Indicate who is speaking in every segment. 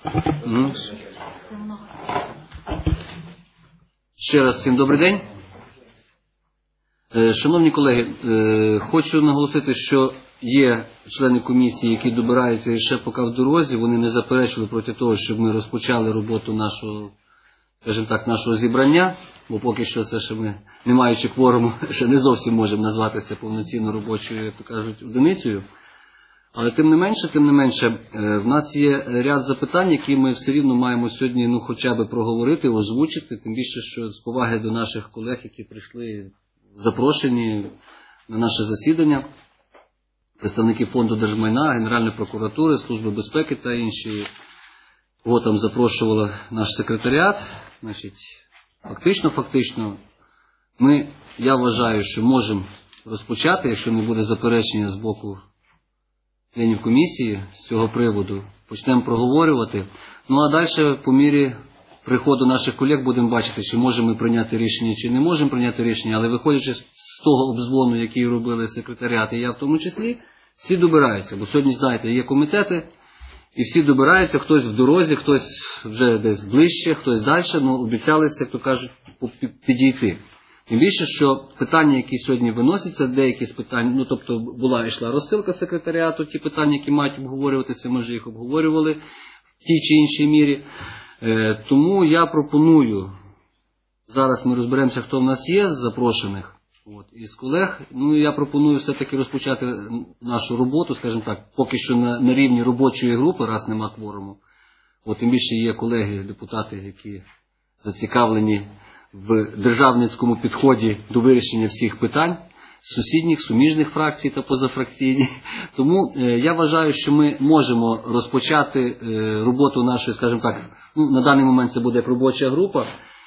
Speaker 1: Ще раз всім добрий день. Шановні колеги, хочу наголосити, що є члени комісії, які добираються і ще поки в дорозі, вони не заперечили проти того, щоб ми розпочали роботу нашого, скажімо так, нашого зібрання, бо поки що це ще ми, не маючи кворуму, ще не зовсім можемо назватися повноцінно робочою, як то кажуть, одиницею. Але тим не менше, в нас є ряд запитань, які ми все рівно маємо сьогодні, хоча б проговорити, озвучити, тим більше, що з поваги до наших колег, які прийшли запрошені на наше засідання, представники Фонду держмайна, Генеральної прокуратури, Служби безпеки та інші, кого там запрошувала наш секретаріат. Значить, фактично, я вважаю, що можемо розпочати, якщо не буде заперечення з боку членів комісії з цього приводу, почнемо проговорювати. А далі по мірі приходу наших колег будемо бачити, чи можемо ми прийняти рішення, чи не можемо прийняти рішення, але виходячи з того обзвону, який робили секретаріат, і я в тому числі, всі добираються. Бо сьогодні, знаєте, є комітети, і всі добираються, хтось в дорозі, хтось вже десь ближче, хтось далі, обіцялися, як то кажуть, підійти. Тим більше, що питання, які сьогодні виносяться, деякі з питань, тобто йшла розсилка секретаріату, ті питання, які мають обговорюватися, ми вже їх обговорювали в тій чи іншій мірі. Тому я пропоную, зараз ми розберемося, хто в нас є з запрошених, із колег, я пропоную все-таки розпочати нашу роботу, скажімо так, поки що на рівні робочої групи, раз нема кворуму. Тим більше є колеги, депутати, які зацікавлені в державницькому підході до вирішення всіх питань, сусідніх, суміжних фракцій та позафракційних. Тому я вважаю, що ми можемо розпочати роботу нашої, скажімо так, на даний момент це буде як робоча група.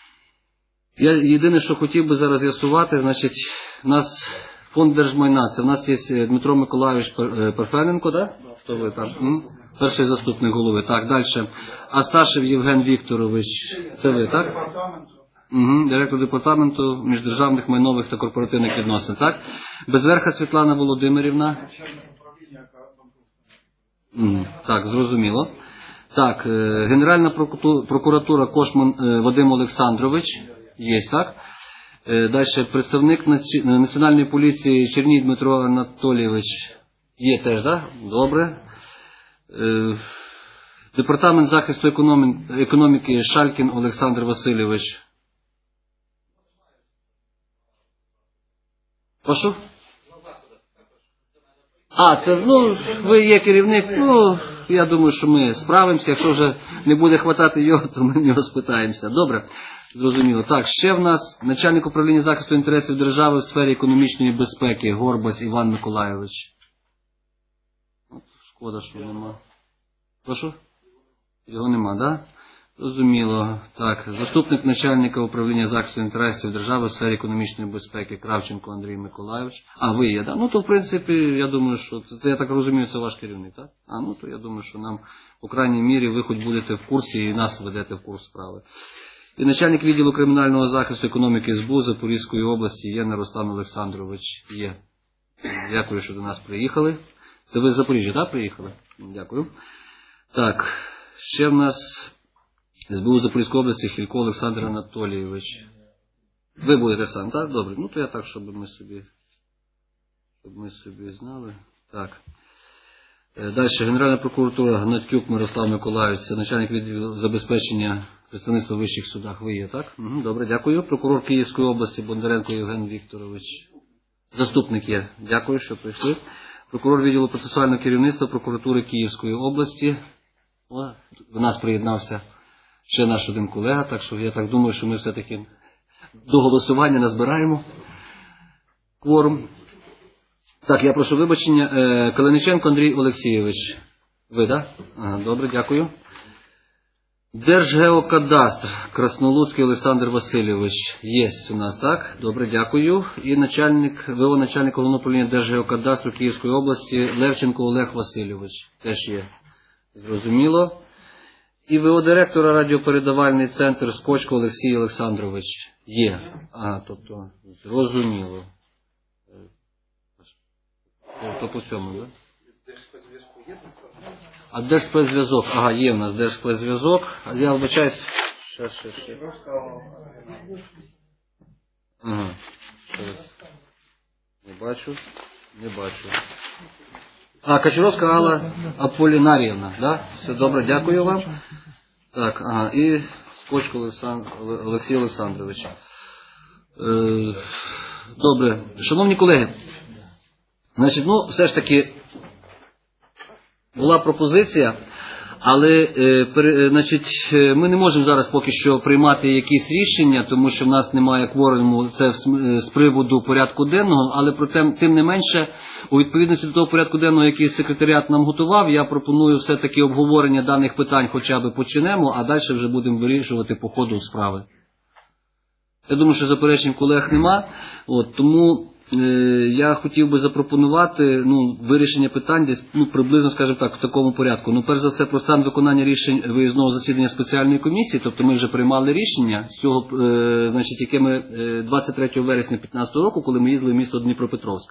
Speaker 1: Я єдине, що хотів би зараз з'ясувати, значить, у нас Фонд держмайна, це в нас є Дмитро Миколайович Парфененко, так? Хто ви там? Перший заступник голови. Так, далі. Асташев Євген Вікторович, це ви, так? Директор департаменту міждержавних майнових та корпоративних відносин, так? Безверха Світлана Володимирівна. Так, зрозуміло. Так, Генеральна прокуратура Кошман Вадим Олександрович, є, так? Далі представник Національної поліції Черній Дмитро Анатолійович, є теж, так? Добре. Департамент захисту економіки Шалькін Олександр Васильович. Прошу? Ви є керівник, я думаю, що ми справимося, якщо вже не буде хватати його, то ми в нього спитаємося. Добре, зрозуміло. Так, ще в нас начальник управління захисту інтересів держави в сфері економічної безпеки Горбас Іван Миколайович. Шкода, що нема. Прошу? Його нема, так? Зрозуміло. Так, заступник начальника управління захисту інтересів держави в сфері економічної безпеки Кравченко Андрій Миколайович. Ви є, так? То, в принципі, я думаю, що це, я так розумію, це ваш керівник, так? То я думаю, що нам, по крайній мірі, ви хоч будете в курсі і нас ведете в курс справи. І начальник відділу кримінального захисту економіки СБУ Запорізької області Єна Руслан Олександрович є. Дякую, що до нас приїхали. Це ви з Запоріжжя, так, приїхали? Дякую. Так, ще в нас СБУ Запорізької області Хілько Олександр Анатолійович. Ви будете сам, так? Добре. То я так, щоб ми собі знали. Так. Далі. Генеральна прокуратура Гнатюк Мирослав Миколайович. Це начальник відділу забезпечення представництва в вищих судах. Ви є, так? Добре, дякую. Прокурор Київської області Бондаренко Євген Вікторович. Заступник є. Дякую, що прийшли. Прокурор відділу процесуального керівництва прокуратури Київської області. До нас приєднався ще наш один колега, так що я так думаю, що ми все-таки до голосування назбираємо кворум. Так, я прошу вибачення. Калиниченко Андрій Олексійович. Ви, так? Добре, дякую. Держгеокадастр Краснолуцький Олександр Васильович. Є у нас, так? Добре, дякую. І начальник головного управління Держгеокадастру Київської області Левченко Олег Васильович. Теж є. Зрозуміло. І ВО директора радіопередавальний центр Скочко Олексій Олександрович. Є. Тобто, зрозуміло. То по цьому, так? Держспецзв'язку є представник? А Держспецзв'язок? Ага, є в нас Держспецзв'язок. Я вибачаюсь. Ще. Ага. Не бачу. А, Качуровська Алла Аполінаріївна, да? Все добре, дякую вам. Так, ага, і Скочко Олексій Олександрович. Добре. Шановні колеги, значить, все ж таки була пропозиція, але ми не можемо зараз поки що приймати якісь рішення, тому що в нас немає кворуму, це з приводу порядку денного, але тим не менше, у відповідності до того порядку денного, який секретаріат нам готував, я пропоную все-таки обговорення даних питань хоча б почнемо, а далі вже будемо вирішувати по ходу справи. Я думаю, що заперечень колег нема, тому я хотів би запропонувати вирішення питань десь приблизно, скажімо так, в такому порядку. Перш за все, про стан виконання рішень виїзного засідання спеціальної комісії, тобто ми вже приймали рішення з цього, яке ми 23 вересня 2015 року, коли ми їздили в місто Дніпропетровськ.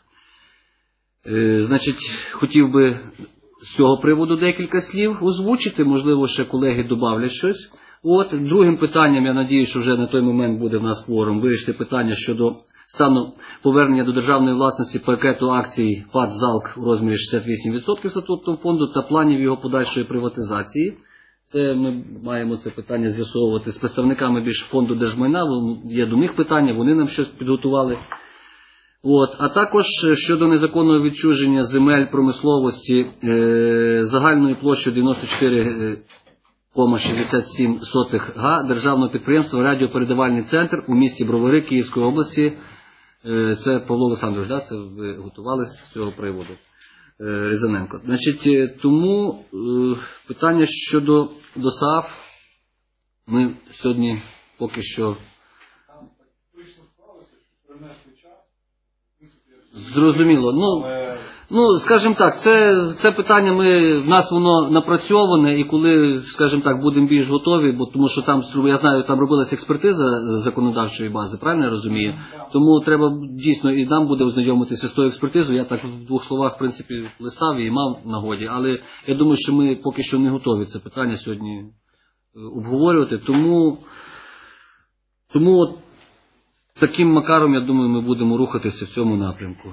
Speaker 1: Хотів би з цього приводу декілька слів озвучити, можливо, ще колеги добавлять щось. Другим питанням, я надіюсь, що вже на той момент буде в нас кворум, вирішити питання щодо стану повернення до державної власності пакету акцій ПАТ «ЗалК» у розмірі 68% статутного фонду та планів його подальшої приватизації. Ми маємо це питання з'ясовувати з представниками більш фонду держмайна, є до них питання, вони нам щось підготували. А також щодо незаконного відчуження земель промисловості загальною площею 94,67 га державного підприємства «Радіопередавальний центр» у місті Бровари Київської області. Це Павло Олександрович, да? Це ви готували з цього приводу, Різаненко. Тому питання щодо ДОСААФ ми сьогодні поки що зрозуміло. Скажімо так, це питання в нас воно напрацьоване, і коли, скажімо так, будемо більш готові, тому що там, я знаю, там робилася експертиза законодавчої бази, правильно я розумію? Тому треба дійсно і нам буде ознайомитися з тою експертизою. Я так в двох словах, в принципі, листав і мав нагоді, але я думаю, що ми поки що не готові це питання сьогодні обговорювати, тому таким макаром, я думаю, ми будемо рухатися в цьому напрямку.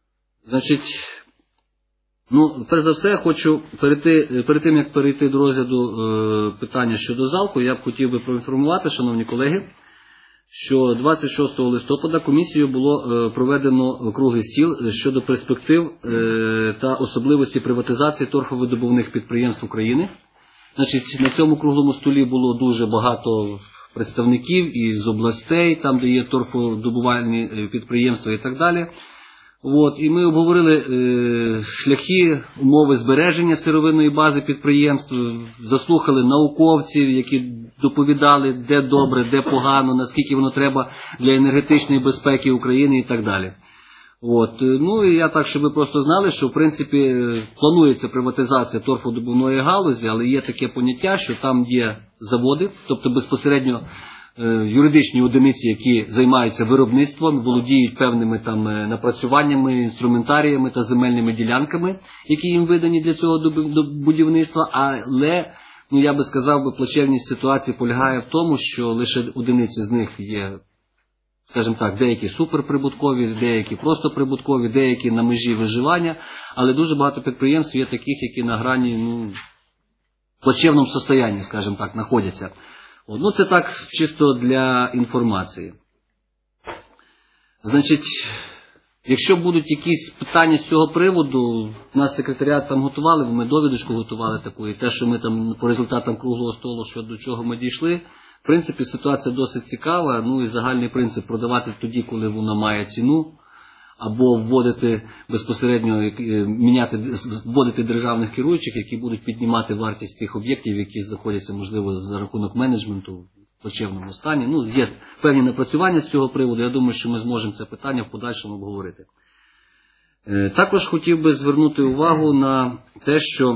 Speaker 1: Перш за все, хочу перед тим, як перейти до розгляду питання щодо ЗалКу, я б хотів би проінформувати, шановні колеги, що 26 листопада комісією було проведено круглий стіл щодо перспектив та особливості приватизації торфовидобувних підприємств України. На цьому круглому столі було дуже багато представників із областей, там, де є торфодобувальні підприємства і так далі. І ми обговорили шляхи, умови збереження сировинної бази підприємств, заслухали науковців, які доповідали, де добре, де погано, наскільки воно треба для енергетичної безпеки України і так далі. І я так, щоб ви просто знали, що в принципі планується приватизація торфодобувної галузі, але є таке поняття, що там є заводи, тобто безпосередньо юридичні одиниці, які займаються виробництвом, володіють певними там напрацюваннями, інструментаріями та земельними ділянками, які їм видані для цього будівництва, але, я би сказав, плачевність ситуації полягає в тому, що лише одиниці з них є, скажімо так, деякі суперприбуткові, деякі просто прибуткові, деякі на межі виживання, але дуже багато підприємств є таких, які на грані, плачевному стані, скажімо так, знаходяться. Це так, чисто для інформації. Якщо будуть якісь питання з цього приводу, нас секретаріат там готували, ми довідочку готували таку, і те, що ми там по результатам круглого столу, що до чого ми дійшли, в принципі, ситуація досить цікава, і загальний принцип продавати тоді, коли вона має ціну, або вводити безпосередньо, вводити державних керуючих, які будуть піднімати вартість тих об'єктів, які знаходяться, можливо, за рахунок менеджменту в плачевному стані. Є певні напрацювання з цього приводу, я думаю, що ми зможемо це питання в подальшому обговорити. Також хотів би звернути увагу на те, що,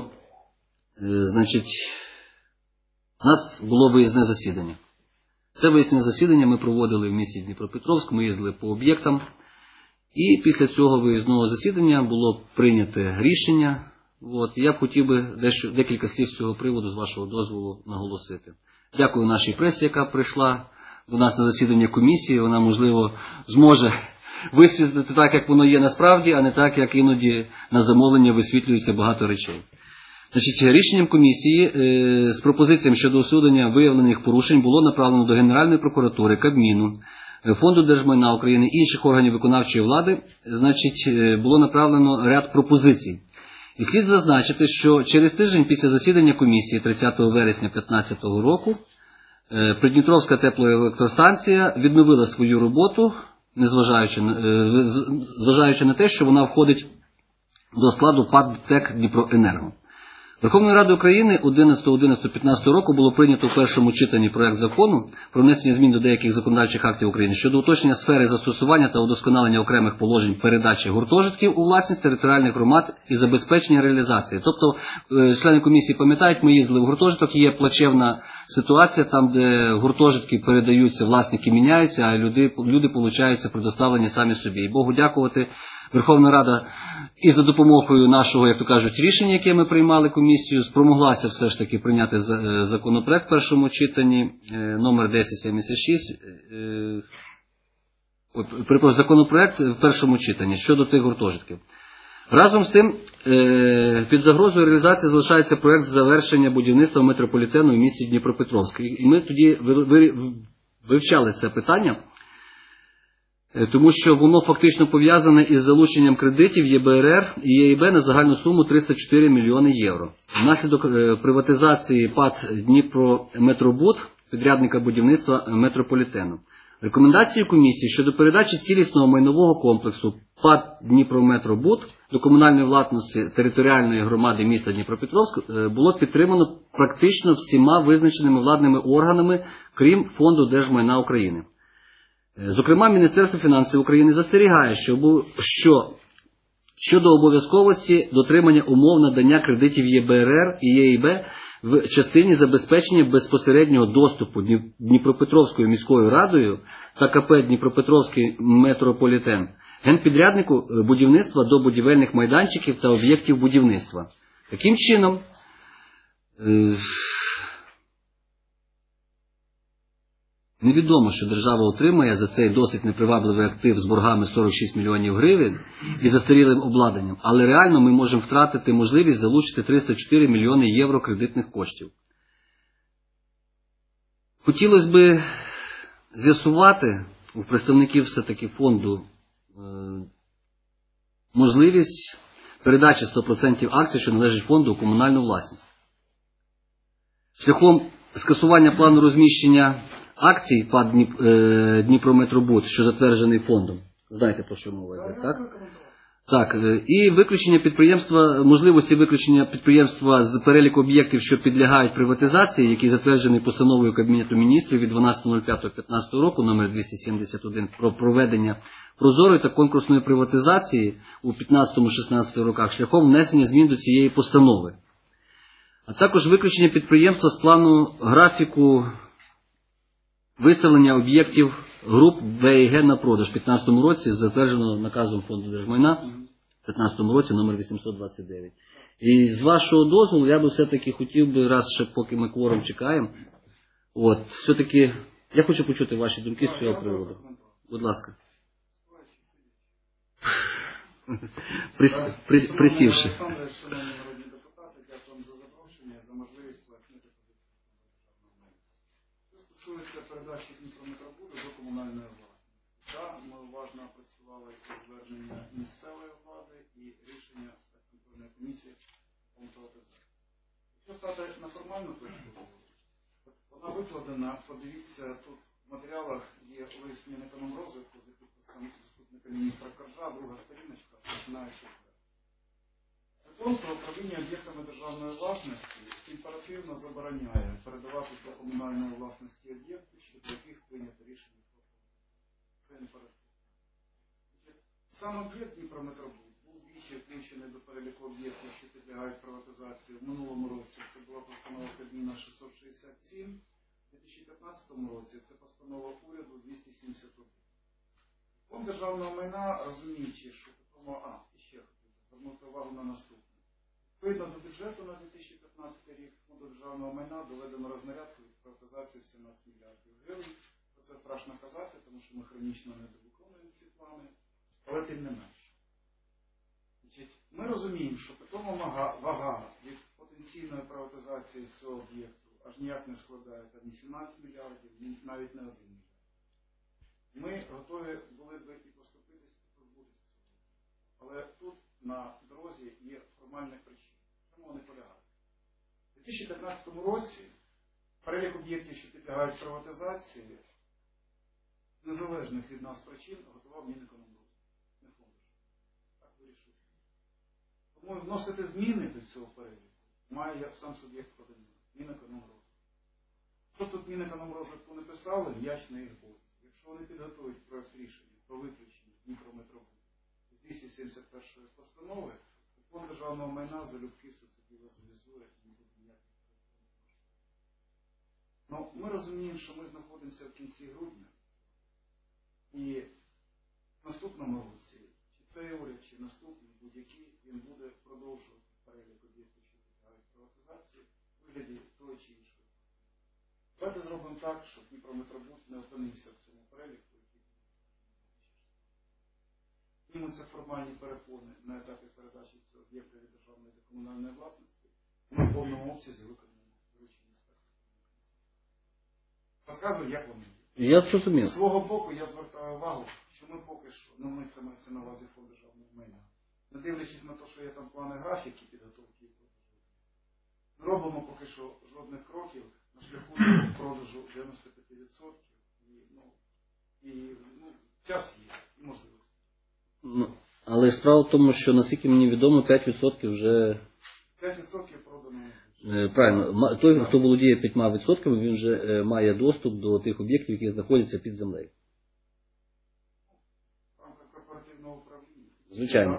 Speaker 1: у нас було виїзне засідання. Це виїзне засідання ми проводили в місті Дніпропетровськ, ми їздили по об'єктам. І після цього виїзного засідання було прийнято рішення Я б хотів би декілька слів з цього приводу, з вашого дозволу, наголосити. Дякую нашій пресі, яка прийшла до нас на засідання комісії. Вона, можливо, зможе висвітлити так, як воно є насправді, а не так, як іноді на замовлення висвітлюється багато речей. Рішенням комісії з пропозиціями щодо усунення виявлених порушень було направлено до Генеральної прокуратури, Кабміну, Фонду держмайна України, інших органів виконавчої влади, було направлено ряд пропозицій. І слід зазначити, що через тиждень після засідання комісії 30 вересня 2015 року Придністровська теплоелектростанція відновила свою роботу, зважаючи на те, що вона входить до складу ПАТ «ТЕК Дніпроенерго». Верховною Радою України 11.11.15 року було прийнято в першому читанні проект закону про внесення змін до деяких законодавчих актів України щодо уточнення сфери застосування та удосконалення окремих положень передачі гуртожитків у власність територіальних громад і забезпечення реалізації. Тобто, члени комісії пам'ятають, ми їздили в гуртожиток, є плачевна ситуація, там, де гуртожитки передаються, власники міняються, а люди получаються предоставлені самі собі. І Богу дякувати, Верховна Рада і за допомогою нашого, як то кажуть, рішення, яке ми приймали комісію, спромоглася все ж таки прийняти законопроект в першому читанні, номер 1076, законопроект в першому читанні щодо тих гуртожитків. Разом з тим, під загрозою реалізації залишається проект завершення будівництва метрополітену в місті Дніпропетровськ. І ми тоді вивчали це питання, тому що воно фактично пов'язане із залученням кредитів ЄБРР і ЄІБ на загальну суму 304 мільйони євро. Внаслідок приватизації ПАТ «Дніпрометробуд», підрядника будівництва метрополітену. Рекомендації комісії щодо передачі цілісного майнового комплексу ПАТ «Дніпрометробуд» до комунальної власності територіальної громади міста Дніпропетровськ було підтримано практично всіма визначеними владними органами, крім Фонду держмайна України. Зокрема, Міністерство фінансів України застерігає, що щодо обов'язковості дотримання умов надання кредитів ЄБРР і ЄІБ в частині забезпечення безпосереднього доступу Дніпропетровською міською радою та КП «Дніпропетровський метрополітен» генпідряднику будівництва до будівельних майданчиків та об'єктів будівництва. Таким чином, невідомо, що держава отримає за цей досить непривабливий актив з боргами 46 мільйонів гривень і застарілим обладнанням, але реально ми можемо втратити можливість залучити 304 мільйони євро кредитних коштів. Хотілося б з'ясувати у представників все-таки фонду можливість передачі 100% акцій, що належать фонду, у комунальну власність. Шляхом скасування плану розміщення акцій ПАТ «Дніпрометробуд», що затверджений фондом. Знаєте, про що мова йде, так? Так, і виключення підприємства, можливості виключення підприємства з переліку об'єктів, що підлягають приватизації, який затверджений постановою Кабінету міністрів від 12.05.15 року, номер 271, про проведення прозорої та конкурсної приватизації у 15-16 роках, шляхом внесення змін до цієї постанови. А також виключення підприємства з плану графіку виставлення об'єктів груп В і Г на продаж в 2015 році, затвердженого наказом Фонду держмайна в 2015 році номер 829. І з вашого дозволу я би все-таки хотів би, раз ще поки ми кворум чекаємо, все-таки я хочу почути ваші думки з цього приводу. Будь ласка. Присівши.
Speaker 2: Стосується передачі Дніпрометробуду до комунальної власності. Так, ми уважно опрацювали звернення місцевої влади і рішення спецконтрольної комісії по приватизації. Якщо стати на формальну точку зору, вона викладена, подивіться, тут в матеріалах є лист Мінекономрозвитку за підписом заступника міністра Коржа, друга сторіночка, починаючи з Закон про управління об'єктами державної власності імперативно забороняє передавати до комунальної власності об'єкти, щодо яких прийнято рішення про приватизацію. Це імператив. Сам об'єкт Дніпрометробуд був двічі включений до переліку об'єктів, що підлягають приватизації. В минулому році це була постанова Кабміна 667, в 2015 році це постанова уряду 271. Фонд державного майна, розуміючи, що такому ще звернути увагу на наступне. Відповідно до бюджету на 2015 рік Фонду державного майна доведено рознарядку від приватизації в 17 мільярдів гривень. Про це страшно казати, тому що ми хронічно недовиконуємо ці плани, але тим не менше. Значить, ми розуміємо, що питома вага від потенційної приватизації цього об'єкту аж ніяк не складає там, ні 17 мільярдів, ні навіть не 1 мільярд. Ми готові були б і поступитись, і позбутися цього. Але тут на дорозі є формальні причини. Чому вони полягають? У 2015 році перелік об'єктів, що підлягають приватизації, незалежних від нас причин, готував Мінекономрозвитку, не фонд. Так вирішив. Тому вносити зміни до цього переліку має сам суб'єкт подання, Мінекономрозвитку. Що тут Мінекономрозвитку не писали, м'яч на їх боці. Якщо вони підготують проект рішення про виключення Дніпрометробуду з 271 постанови, то Фонд державного майна залюбки все це діло завізує і не буде ніяких проблем. Ну, ми розуміємо, що ми знаходимося в кінці грудня. І в наступному році, чи цей уряд, чи наступний, будь-який, він буде продовжувати перелік об'єктів, що підлягають приватизації, в вигляді того чи іншого. Давайте зробимо так, щоб Дніпрометробуд не опинився в цьому переліку, який знімуться формальні перепони на етапі передачі цього об'єкта від державної до комунальної власності, і ми в повному обсязі виконаємо доручення спецкомунікації. Розказую, як вони є.
Speaker 1: Я зрозумів.
Speaker 2: З свого боку я звертаю увагу, що ми поки що, ну ми саме це на увазі Фонд державного майна, не дивлячись на те, що є там плани графіки підготовки і продажу, ми робимо поки що жодних кроків на шляху до продажу 95%. І час є, і можливості.
Speaker 1: Ну, але справа в тому, що, наскільки мені відомо, 5% вже...
Speaker 2: 5% продано.
Speaker 1: Правильно. Той, хто володіє 5%, він вже має доступ до тих об'єктів, які знаходяться під землею.
Speaker 2: В рамках корпоративного управління.
Speaker 1: Звичайно.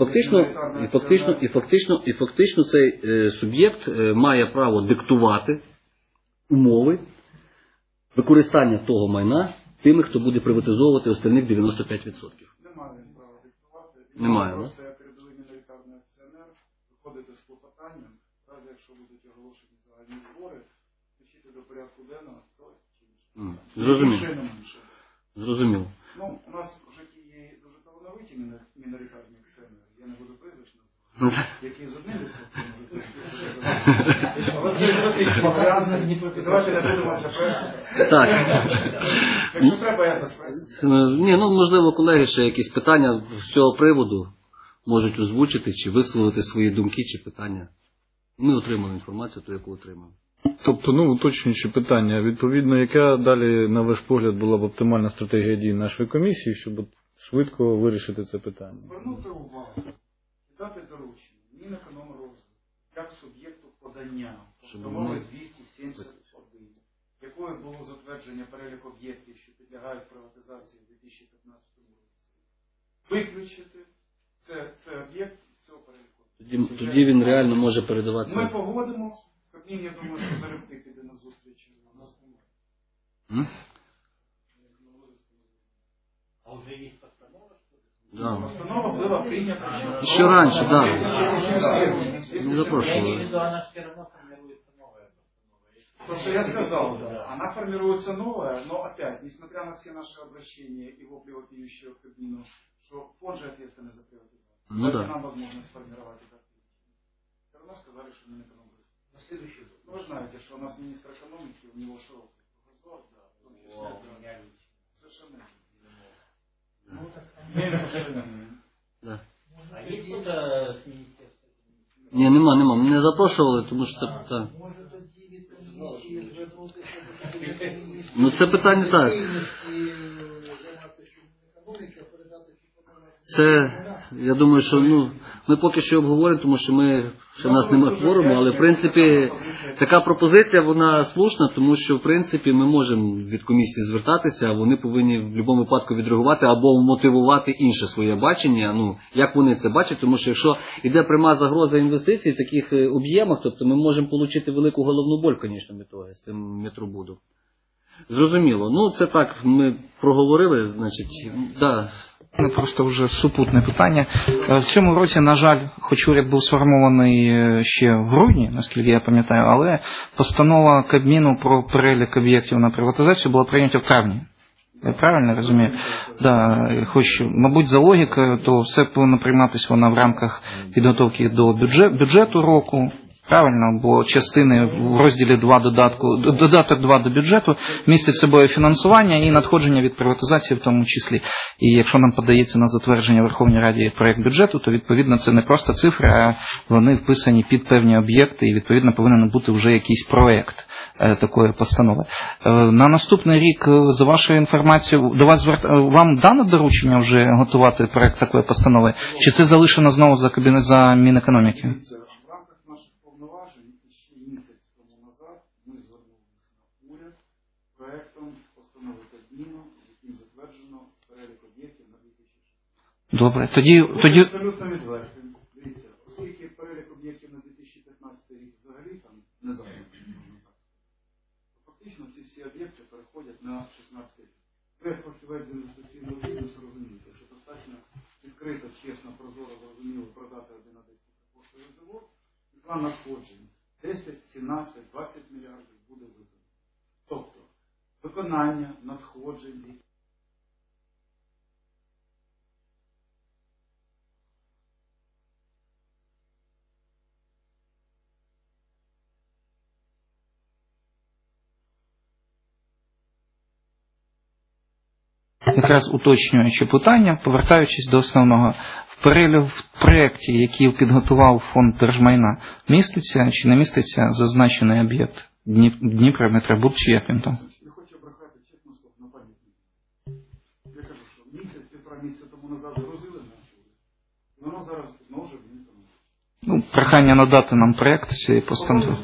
Speaker 1: І фактично цей суб'єкт має право диктувати умови використання того майна тими, хто буде приватизовувати остальних 95%.
Speaker 2: Немає він права диктувати.
Speaker 1: Немає,
Speaker 2: просто як рядовий міноритарний акціонер виходити з клопотанням, в разі якщо будуть оголошені загальні збори, включити до порядку денного то чи інше.
Speaker 1: Зрозуміло. Зрозуміло.
Speaker 2: Ну, у нас в житті є дуже талановиті міноритарні акціонери, я не буду прізвищ називати, які з одним відсотком можуть це зробити. Але це екзотично пов'язано, давайте не будемо для преси.
Speaker 1: Так.
Speaker 2: Якщо треба, я без преси.
Speaker 1: Ні, ну, можливо, колеги ще якісь питання з цього приводу можуть озвучити, чи висловити свої думки, чи питання. Ми отримали інформацію, ту, яку отримали.
Speaker 3: Тобто, уточнюючи питання, відповідно, яка далі, на ваш погляд, була б оптимальна стратегія дій нашої комісії, щоб швидко вирішити це питання?
Speaker 2: Звернути увагу і дати доручення Мінекономрозвитку як суб'єкту подання постанови 271, якою було затвердження перелік об'єктів, що підлягають приватизації в 2015 році. Виключити це об'єкт з цього переліку.
Speaker 1: Тоді він реально може передаватися.
Speaker 2: Ми погодимо. Кабмін, я думаю, що залюбки піде на зустріч.
Speaker 4: А уже есть постанова, что ли?
Speaker 1: Да.
Speaker 2: Постанова була прийнята
Speaker 1: Ще раніше, так. Да. Не
Speaker 4: Я
Speaker 1: запрошували.
Speaker 4: имею в виду, она все равно формируется новая постанова.
Speaker 2: То, что я сказал, да. Она формируется новая, но опять, несмотря на все наши обращения и вопли вопиющего к Кабмину, что фонд же ответственный за приватизацию.
Speaker 1: Ну да.
Speaker 2: Нам возможность сформировать это. Все равно сказали, что мы экономим.
Speaker 4: На следующий год.
Speaker 2: Ну, вы знаете, что у нас министр экономики, у него широкий кругозор, да, в том числе,
Speaker 4: О,
Speaker 2: да.
Speaker 4: у меня лично.
Speaker 2: Совершенно верно.
Speaker 4: Ну, так,
Speaker 1: Да.
Speaker 4: а есть кто-то с министерства?
Speaker 1: Ні, нема. Не запрошували, тому що це питання.
Speaker 5: Може тоді від комісії звернутися до Кабінету Міністрів.
Speaker 1: Ну, це питання так.
Speaker 5: Займатися економікою, передати ці повноваження.
Speaker 1: Це, я думаю, що ми поки що обговоримо, тому що ще в нас немає кворуму, але в принципі така пропозиція, вона слушна, тому що в принципі ми можемо від комісії звертатися, а вони повинні в будь-якому випадку відреагувати або мотивувати інше своє бачення, як вони це бачать, тому що якщо йде пряма загроза інвестицій в таких об'ємах, тобто ми можемо отримати велику головну боль, звісно, з тим метробудом. Зрозуміло. Це так, ми проговорили, значить, да.
Speaker 6: Просто вже супутне питання. В цьому році, на жаль, хоч уряд був сформований ще в грудні, наскільки я пам'ятаю, але постанова Кабміну про перелік об'єктів на приватизацію була прийнята в травні. Я правильно розумію? Да, хоч, мабуть, за логікою, то все повинно прийматися вона в рамках підготовки до бюджету року. Правильно, бо частини в розділі 2 додаток 2 до бюджету містить собою фінансування і надходження від приватизації в тому числі. І якщо нам подається на затвердження Верховній Раді проєкт бюджету, то відповідно це не просто цифри, а вони вписані під певні об'єкти і відповідно повинен бути вже якийсь проєкт такої постанови. На наступний рік, за вашою інформацією, до вас вам дано доручення вже готувати проєкт такої постанови? Чи це залишено знову за Мінекономіки?
Speaker 2: Проектом постанови Кабміну, яким затверджено перелік об'єктів на 2016.
Speaker 6: Добре, тоді...
Speaker 2: Абсолютно відвертим. Дивіться, оскільки перелік об'єктів на 2015 рік взагалі там не зайнятий, можна так сказати, фактично ці всі об'єкти переходять на 16 рік. Ви, як фахівець з інвестиційного бізнесу, розумієте, що достатньо відкрито, чесно, прозоро, зрозуміло продати один адреський поштовий завод, і план надходжень 10, 17, 20 мільярдів буде виконано. Тобто, виконання надходжень.
Speaker 6: Якраз уточнюючи питання, повертаючись до основного, в проєкті, який підготував фонд держмайна, міститься чи не міститься зазначений об'єкт Дніпро, Метробуд чи як він там?
Speaker 2: Не хочу брехати, чесно слово, на пам'ять. Я кажу, що місяць, півтора місяця тому назад грузили наші. Воно зараз знову ж не там.
Speaker 6: Прохання надати нам проєкт цієї постанови.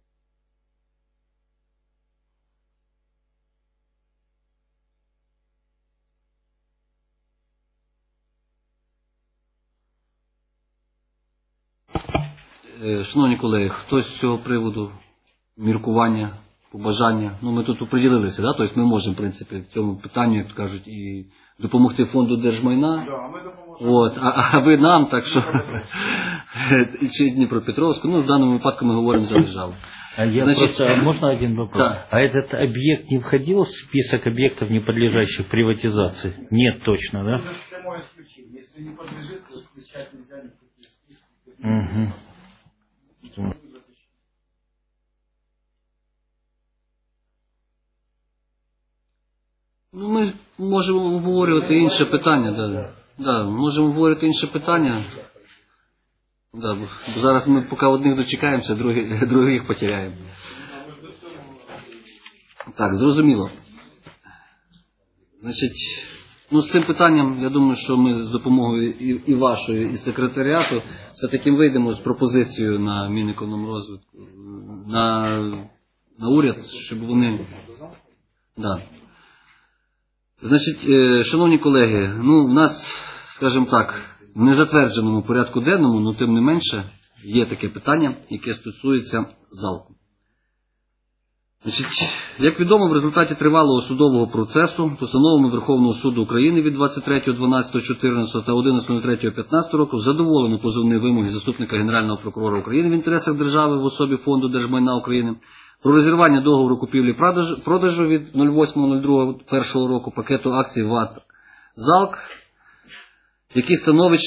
Speaker 1: Шановні колеги, хтось з цього приводу міркування, побажання? Ми тут оприділилися, да? Тобто ми можемо, в принципі, в цьому питанню, як кажуть, і допомогти фонду держмайна.
Speaker 2: Да, ми допоможемо.
Speaker 1: А ви нам, так що чи Дніпропетровську, в даному випадку ми говоримо за державу.
Speaker 7: Можно один вопрос?
Speaker 1: Да.
Speaker 7: А этот объект не входил в список объектов, не подлежащих приватизации? Нет, точно, да?
Speaker 2: Это мой исключение. Если не подлежит, то исключать нельзя никакие списки.
Speaker 7: Угу.
Speaker 1: Ми можемо обговорювати інше питання. Да, можемо обговорювати інше питання. Да, бо зараз ми поки одних дочекаємося, других потеряємо. Так, зрозуміло. Значить, з цим питанням, я думаю, що ми з допомогою і вашої, і секретаріату все-таки вийдемо з пропозицією на Мінекономрозвитку, на уряд, щоб вони... Да. Значить, шановні колеги, в нас, скажімо так, в незатвердженому порядку денному, але тим не менше, є таке питання, яке стосується залку. Значить, як відомо, в результаті тривалого судового процесу постановами Верховного суду України від 23.12.14 та 11.03.15 року задоволено позовні вимоги заступника Генерального прокурора України в інтересах держави в особі Фонду держмайна України про розірвання договору купівлі-продажу від 08.02.1 року пакету акцій ВАТ «Залк», який становить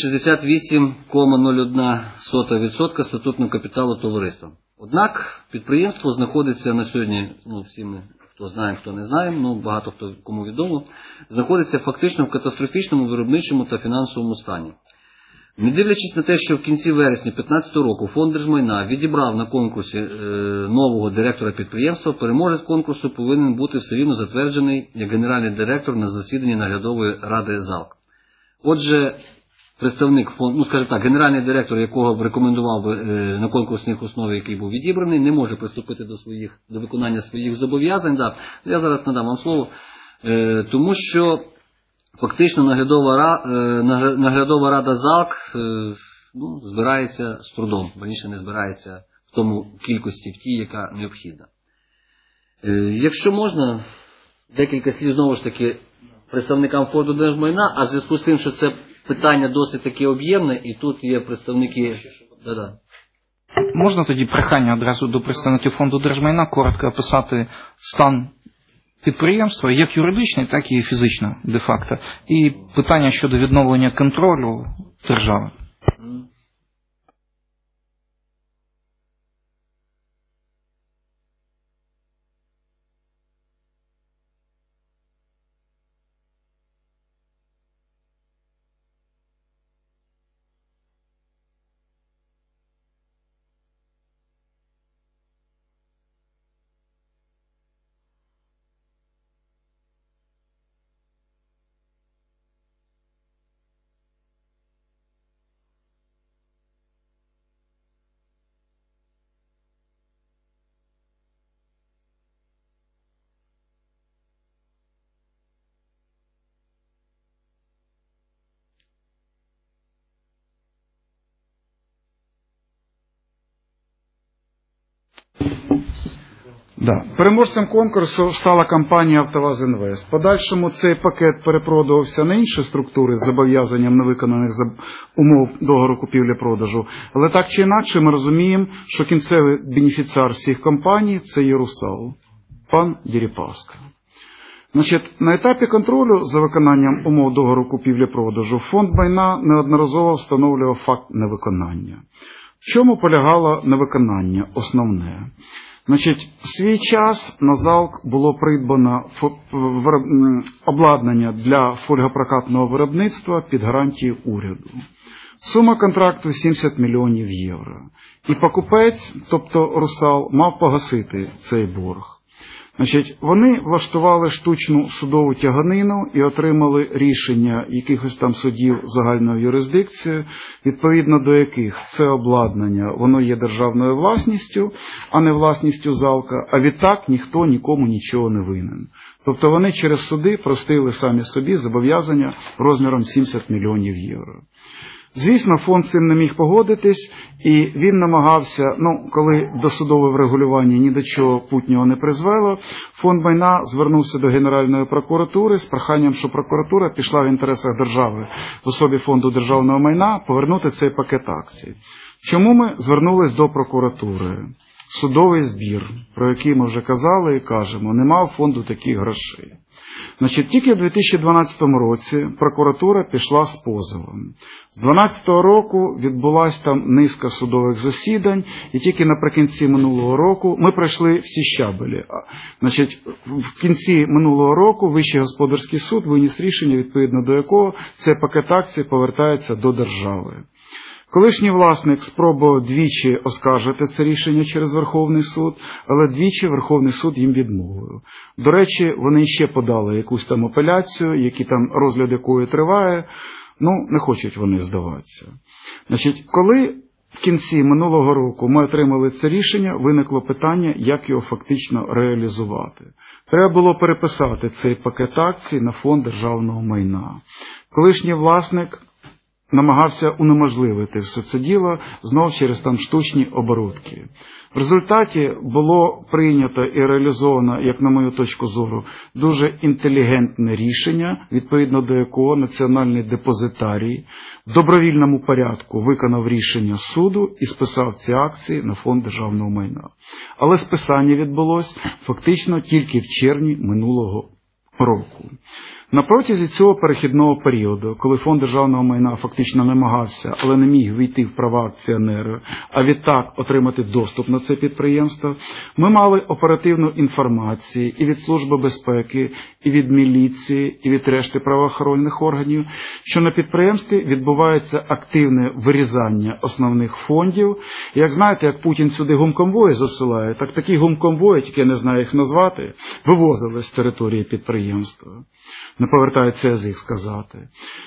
Speaker 1: 68,01% статутного капіталу товариства. Однак підприємство знаходиться на сьогодні, всі ми, хто знає, хто не знає, багато хто кому відомо, знаходиться фактично в катастрофічному виробничому та фінансовому стані. Не дивлячись на те, що в кінці вересня 2015 року Фонд держмайна відібрав на конкурсі нового директора підприємства, переможець конкурсу повинен бути все рівно затверджений як генеральний директор на засіданні наглядової ради ЗАЛК. Отже, представник фонду, генеральний директор, якого рекомендував на конкурсній основі, який був відібраний, не може приступити до виконання своїх зобов'язань. Да. Я зараз надам вам слово, тому що фактично наглядова рада ЗАЛК збирається з трудом, верніше не збирається в тому кількості, в тій, яка необхідна. Якщо можна, декілька слів знову ж таки представникам фонду держмайна, а в зв'язку з тим, що це питання досить таки об'ємне, і тут є представники... Да-да.
Speaker 6: Можна тоді прохання одразу до представників фонду держмайна коротко описати стан підприємства, як юридичний, так і фізично, де-факто, і питання щодо відновлення контролю держави.
Speaker 2: Да. Переможцем конкурсу стала компанія «АвтоВАЗ-Інвест». В подальшому цей пакет перепродавався на інші структури з зобов'язанням невиконаних умов договору купівлі-продажу. Але так чи інакше ми розуміємо, що кінцевий бенефіціар всіх компаній – це є «Русал», пан Дерипаска. Значить, на етапі контролю за виконанням умов договору купівлі-продажу фонд майна неодноразово встановлював факт невиконання. В чому полягало невиконання основне? Значить, в свій час на ЗАЛК було придбано обладнання для фольгопрокатного виробництва під гарантією уряду. Сума контракту 70 мільйонів євро. І покупець, тобто «Русал», мав погасити цей борг. Значить, вони влаштували штучну судову тяганину і отримали рішення якихось там судів загальної юрисдикції, відповідно до яких це обладнання, воно є державною власністю, а не власністю ЗАЛКа, а відтак ніхто нікому нічого не винен. Тобто вони через суди простили самі собі зобов'язання розміром 70 мільйонів євро. Звісно, фонд з цим не міг погодитись, і він намагався, коли досудове врегулювання ні до чого путнього не призвело, фонд майна звернувся до Генеральної прокуратури з проханням, щоб прокуратура пішла в інтересах держави в особі фонду державного майна повернути цей пакет акцій. Чому ми звернулись до прокуратури? Судовий збір, про який ми вже казали і кажемо, не мав фонду таких грошей. Значить, тільки в 2012 році прокуратура пішла з позовом. З 2012 року відбулася там низка судових засідань, і тільки наприкінці минулого року ми пройшли всі щабелі. Значить, в кінці минулого року Вищий господарський суд виніс рішення, відповідно до якого цей пакет акцій повертається до держави. Колишній власник спробував двічі оскаржити це рішення через Верховний суд, але двічі Верховний суд їм відмовив. До речі, вони ще подали якусь там апеляцію, розгляд якої триває, не хочуть вони здаватися. Значить, коли в кінці минулого року ми отримали це рішення, виникло питання, як його фактично реалізувати. Треба було переписати цей пакет акцій на фонд державного майна. Колишній власник намагався унеможливити все це діло, знов через штучні оборудки. В результаті було прийнято і реалізовано, як на мою точку зору, дуже інтелігентне рішення, відповідно до якого Національний депозитарій в добровільному порядку виконав рішення суду і списав ці акції на фонд державного майна. Але списання відбулось фактично тільки в червні минулого року. На протязі цього перехідного періоду, коли фонд державного майна фактично намагався, але не міг війти в права акціонера, а відтак отримати доступ на це підприємство, ми мали оперативну інформацію і від Служби безпеки, і від міліції, і від решти правоохоронних органів, що на підприємстві відбувається активне вирізання основних фондів. І як знаєте, як Путін сюди гумконвої засилає, так такі гумконвої, тільки я не знаю їх назвати, вивозили з території підприємства. Не повертається язик сказати.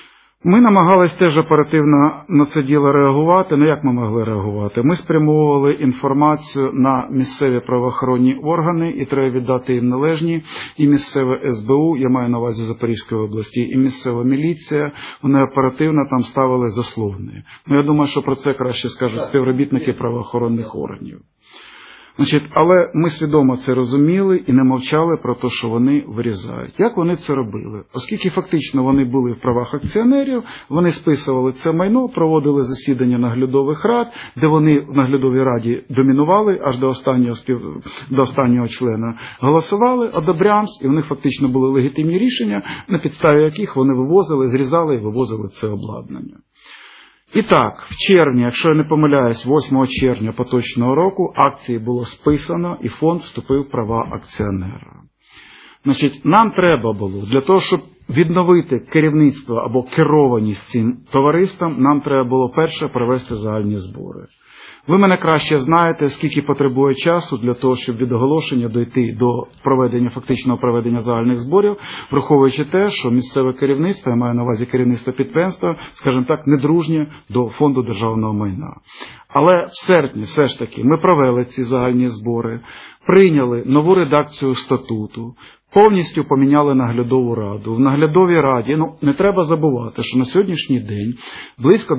Speaker 2: Ми намагались теж оперативно на це діло реагувати. Як ми могли реагувати? Ми спрямовували інформацію на місцеві правоохоронні органи, і треба віддати їм належні, і місцеве СБУ, я маю на увазі Запорізької області, і місцева міліція, вони оперативно там ставили заслугни. Я думаю, що про це краще скажуть співробітники правоохоронних органів. Значить, але ми свідомо це розуміли і не мовчали про те, що вони вирізають. Як вони це робили? Оскільки фактично вони були в правах акціонерів, вони списували це майно, проводили засідання наглядових рад, де вони в наглядовій раді домінували аж до останнього члена, голосували одобрямс, і у них фактично були легітимні рішення, на підставі яких вони вивозили, зрізали і вивозили це обладнання. І так, в червні, якщо я не помиляюсь, 8 червня поточного року акції було списано і фонд вступив в права акціонера. Значить, нам треба було, для того, щоб відновити керівництво або керованість цим товариством, нам треба було перше провести загальні збори. Ви мене краще знаєте, скільки потребує часу для того, щоб від оголошення дойти до фактичного проведення загальних зборів, враховуючи те, що місцеве керівництво, я маю на увазі керівництво підприємства, скажімо так, недружнє до Фонду державного майна. Але в серпні все ж таки ми провели ці загальні збори, прийняли нову редакцію статуту, повністю поміняли наглядову раду. В наглядовій раді, не треба забувати, що на сьогоднішній день близько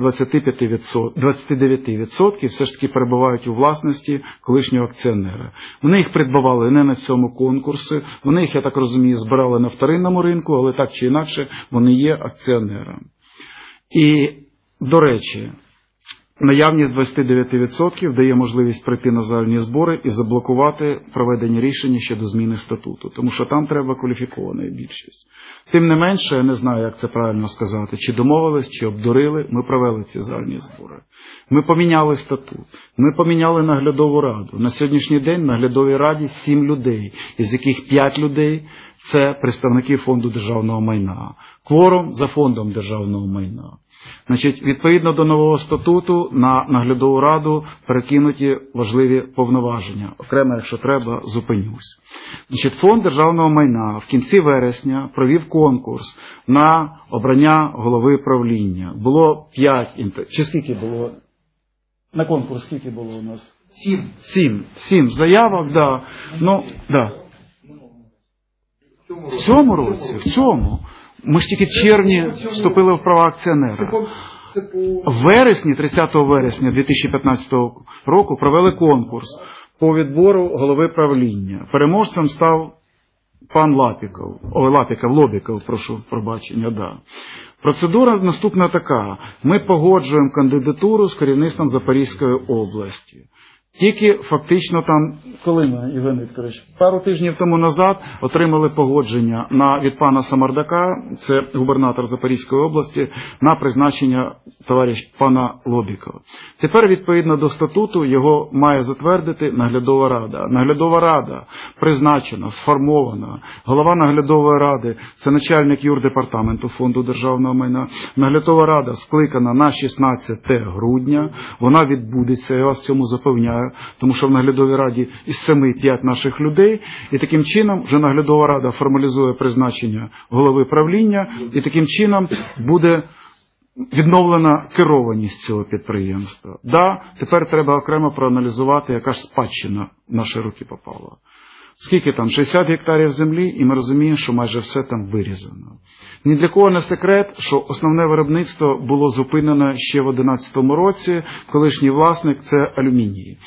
Speaker 2: 29% все ж таки перебувають у власності колишнього акціонера. Вони їх придбавали не на цьому конкурсі, вони їх, я так розумію, збирали на вторинному ринку, але так чи інакше вони є акціонерами. І, до речі, наявність 29% дає можливість прийти на загальні збори і заблокувати проведення рішення щодо зміни статуту, тому що там треба кваліфікована більшість. Тим не менше, я не знаю, як це правильно сказати, чи домовились, чи обдурили, ми провели ці загальні збори. Ми поміняли статут, ми поміняли наглядову раду. На сьогоднішній день в наглядовій раді 7 людей, із яких 5 людей – це представники Фонду державного майна. Кворум за Фондом державного майна. Значить, відповідно до нового статуту на наглядову раду перекинуті важливі повноваження. Окремо, якщо треба, зупинюсь. Значить, Фонд державного майна в кінці вересня провів конкурс на обрання голови правління. Було 5, чи скільки було? На конкурс скільки було у нас? 7 заявок, да. В цьому році, Ми ж тільки в червні вступили в права акціонера. В вересні, 30 вересня 2015 року провели конкурс по відбору голови правління. Переможцем став пан Лобіков, прошу пробачення, да. Процедура наступна така. Ми погоджуємо кандидатуру з керівництвом Запорізької області. Тільки фактично там, коли ми, Євген Вікторович, пару тижнів тому назад отримали погодження від пана Самардака, це губернатор Запорізької області, на призначення пана Лобікова. Тепер, відповідно до статуту, його має затвердити наглядова рада. Наглядова рада призначена, сформована. Голова наглядової ради – це начальник юрдепартаменту Фонду державного майна. Наглядова рада скликана на 16 грудня. Вона відбудеться, я вас в цьому запевняю. Тому що в наглядовій раді із 7-5 наших людей, і таким чином вже наглядова рада формалізує призначення голови правління, і таким чином буде відновлена керованість цього підприємства. Да, тепер треба окремо проаналізувати, яка ж спадщина в наші руки попала. Скільки там? 60 гектарів землі, і ми розуміємо, що майже все там вирізано. Ні для кого не секрет, що основне виробництво було зупинено ще в 2011 році. Колишній власник – це алюміній.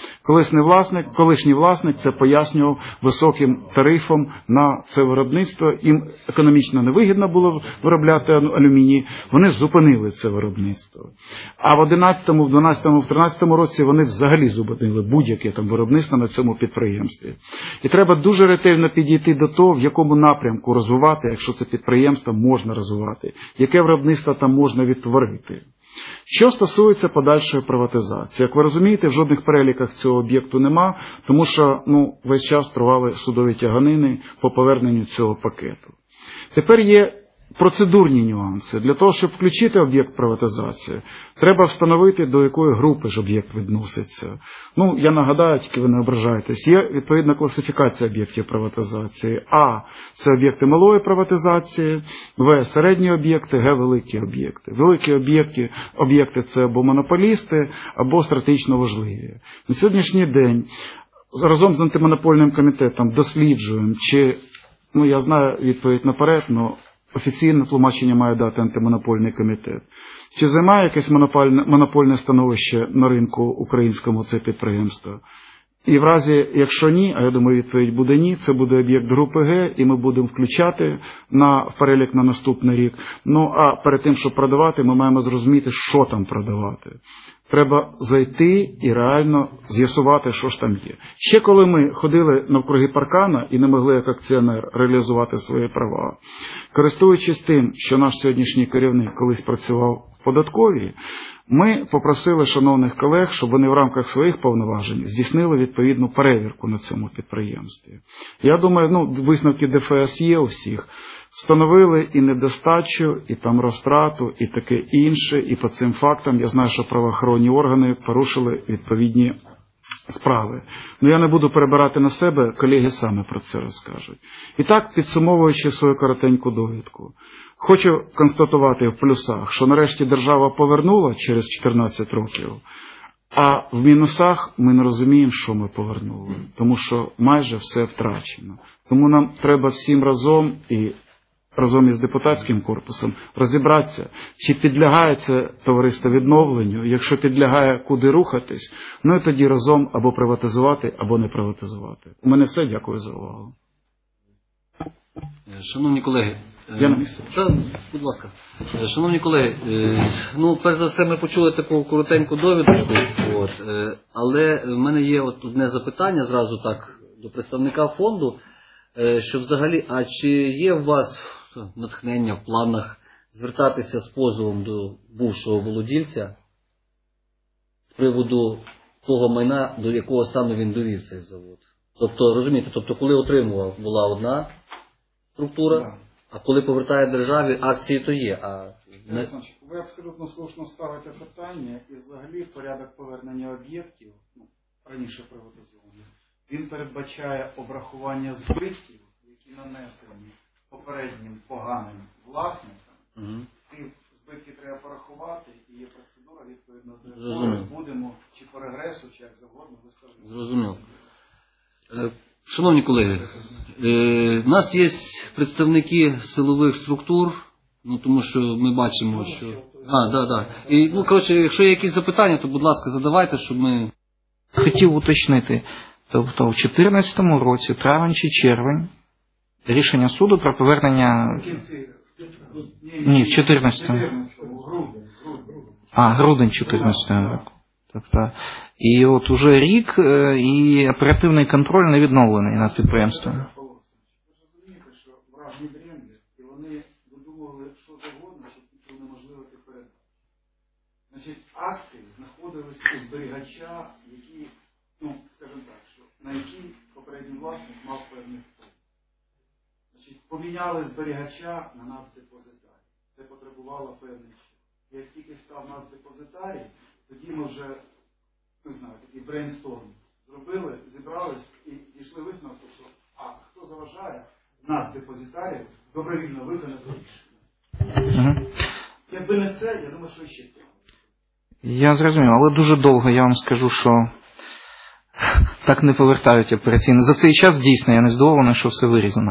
Speaker 2: Колишній власник це пояснював високим тарифом на це виробництво. Їм економічно невигідно було виробляти алюміній. Вони зупинили це виробництво. А в 2011, в 2012, в 2013 році вони взагалі зупинили будь-яке там виробництво на цьому підприємстві. І треба дуже ретельно підійти до того, в якому напрямку розвивати, якщо це підприємство можна розвивати, яке виробництво там можна відтворити. Що стосується подальшої приватизації, як ви розумієте, в жодних переліках цього об'єкту нема, тому що весь час тривали судові тяганини по поверненню цього пакету. Тепер є процедурні нюанси. Для того, щоб включити об'єкт приватизації, треба встановити, до якої групи ж об'єкт відноситься. Я нагадаю, тільки ви не ображаєтесь, є відповідна класифікація об'єктів приватизації. А – це об'єкти малої приватизації, В – середні об'єкти, Г – великі об'єкти. Великі об'єкти – це або монополісти, або стратегічно важливі. На сьогоднішній день разом з антимонопольним комітетом досліджуємо, чи, я знаю відповідь наперед, але офіційне тлумачення має дати антимонопольний комітет. Чи займає якесь монопольне становище на ринку українському це підприємство? І в разі, якщо ні, а я думаю, відповідь буде ні, це буде об'єкт групи Г, і ми будемо включати в перелік на наступний рік. Ну, а перед тим, щоб продавати, ми маємо зрозуміти, що там продавати. Треба зайти і реально з'ясувати, що ж там є. Ще коли ми ходили навкруги паркана і не могли як акціонер реалізувати свої права, користуючись тим, що наш сьогоднішній керівник колись працював в податковій, ми попросили шановних колег, щоб вони в рамках своїх повноважень здійснили відповідну перевірку на цьому підприємстві. Я думаю, висновки ДФС є у всіх. Встановили і недостачу, і там розтрату, і таке інше, і по цим фактам я знаю, що правоохоронні органи порушили відповідні справи. Я не буду перебирати на себе, колеги саме про це розкажуть. І так, підсумовуючи свою коротеньку довідку, хочу констатувати в плюсах, що нарешті держава повернула через 14 років, а в мінусах ми не розуміємо, що ми повернули, тому що майже все втрачено. Тому нам треба всім разом і разом із депутатським корпусом розібратися, чи підлягає це товариство відновленню, якщо підлягає, куди рухатись, і тоді разом або приватизувати, або не приватизувати. У мене все, дякую за увагу.
Speaker 1: Шановні колеги,
Speaker 2: Я на місці.
Speaker 1: Будь ласка. Шановні колеги, перш за все ми почули таку коротеньку довідочку, але в мене є одне запитання зразу так до представника фонду, що взагалі, а чи є у вас натхнення в планах звертатися з позовом до бувшого володільця з приводу того майна, до якого стану він довів цей завод? Тобто, розумієте, коли отримував, була одна структура, а коли повертає державі, акції то є.
Speaker 2: Ви абсолютно слушно ставите питання, і взагалі порядок повернення об'єктів, раніше приватизованих, він передбачає обрахування збитків, які нанесені попереднім поганим власникам. Ці збитки треба порахувати, і є процедура, відповідно до якої будемо чи по регресу, чи як завгодно виставляти.
Speaker 1: Зрозуміло. Шановні колеги, у нас є представники силових структур, тому що ми бачимо, що... І, якщо є якісь запитання, то, будь ласка, задавайте, щоб ми...
Speaker 6: Хотів уточнити, тобто в 2014 році, травень чи червень, рішення суду про повернення... Ні, в 14-му. Грудень 14-го року. Тобто, і от уже рік, і оперативний контроль не відновлений над підприємством.
Speaker 2: Ви ж розумієте, що вражні дренди, і вони видумували що завгодно, щоб унеможливити передачу. Значить, акції знаходились у зберігача, які, скажімо так, на який попередній власник мав певний вплив. Значить, поміняли зберігача на нацдепозитарій. Це потребувало певний час. Як тільки став нацдепозитарій, тоді ми вже, такий брейнсторм зробили, зібрались і дійшли висновку, що хто заважає нацдепозитарію добровільно виконати рішення. Якби не це, я думаю, що ще треба.
Speaker 6: Я зрозумів, але дуже довго я вам скажу, що так не повертають операційно. За цей час дійсно я не здивований, що все вирізано.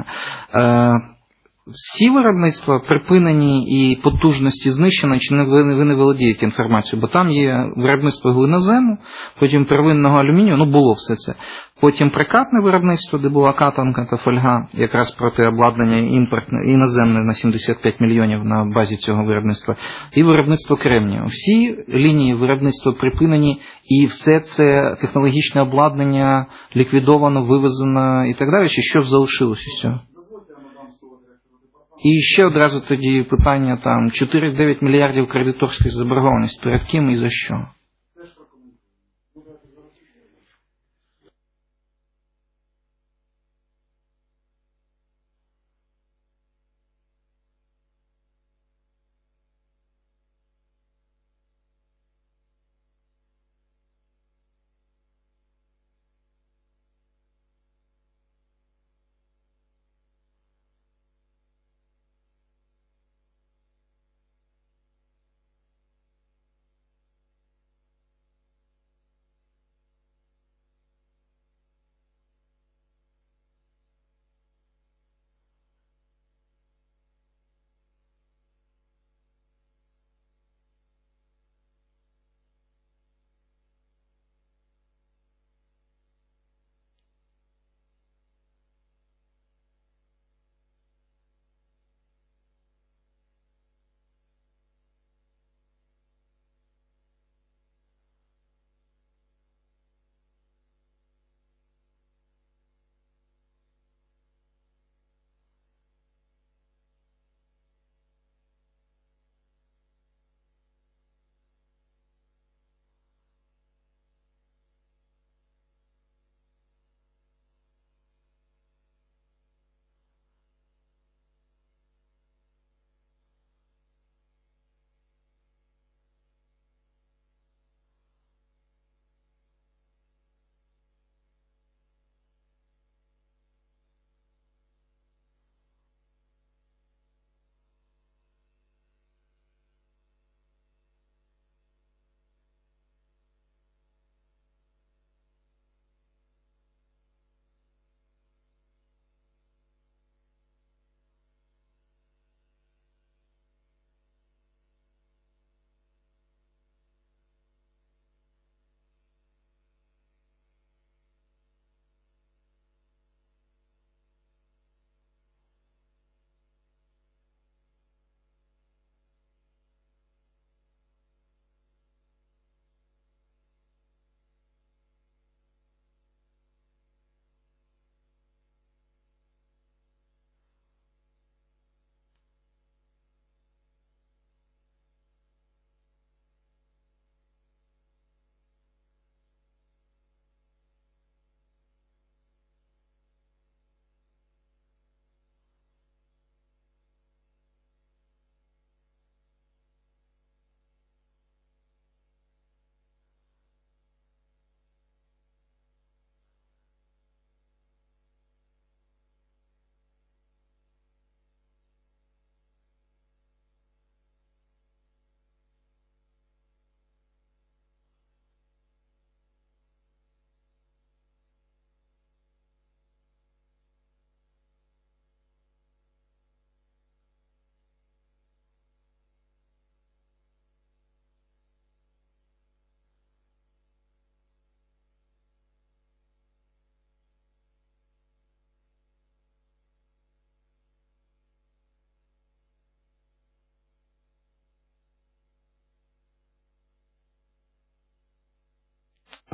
Speaker 6: Всі виробництва припинені і потужності знищені, чи ви не володієте інформацією, бо там є виробництво глинозему, потім первинного алюмінію, було все це. Потім прикатне виробництво, де була катанка та фольга, якраз проти обладнання іноземне на 75 мільйонів на базі цього виробництва, і виробництво кремнію. Всі лінії виробництва припинені, і все це технологічне обладнання ліквідовано, вивезено і так далі, чи що залишилося з цього? І ще одразу тоді питання, 4-9 мільярдів кредиторської заборгованості. Перед ким і за що?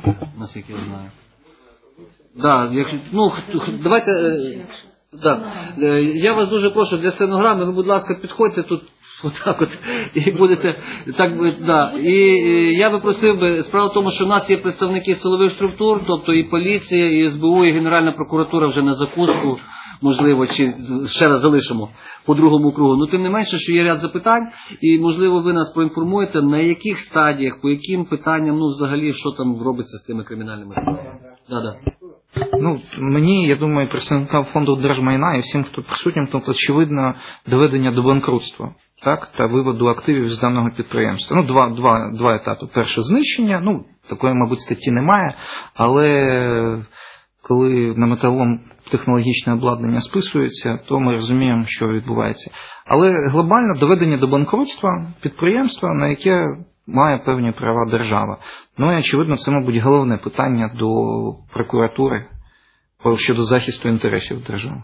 Speaker 1: наскільки я знаю. Да, давайте, я вас дуже прошу для стенограми, ви, будь ласка, підходьте тут, отак от, і будете, так, і я би просив би, справа в тому, що в нас є представники силових структур, тобто і поліція, і СБУ, і Генеральна прокуратура вже на закуску, можливо, чи ще раз залишимо по другому кругу. Ну, тим не менше, що є ряд запитань, і, можливо, ви нас проінформуєте, на яких стадіях, по яким питанням, взагалі, що там робиться з тими кримінальними справами.
Speaker 6: Мені, я думаю, представникам фонду держмайна і всім, хто присутнім, тут очевидно доведення до банкрутства, так, та виводу активів з даного підприємства. Два етапи. Перше, знищення, такої, мабуть, статті немає, але коли на металолом технологічне обладнання списується, то ми розуміємо, що відбувається. Але глобально доведення до банкрутства підприємства, на яке має певні права держава. І, очевидно, це, мабуть, головне питання до прокуратури щодо захисту інтересів держави.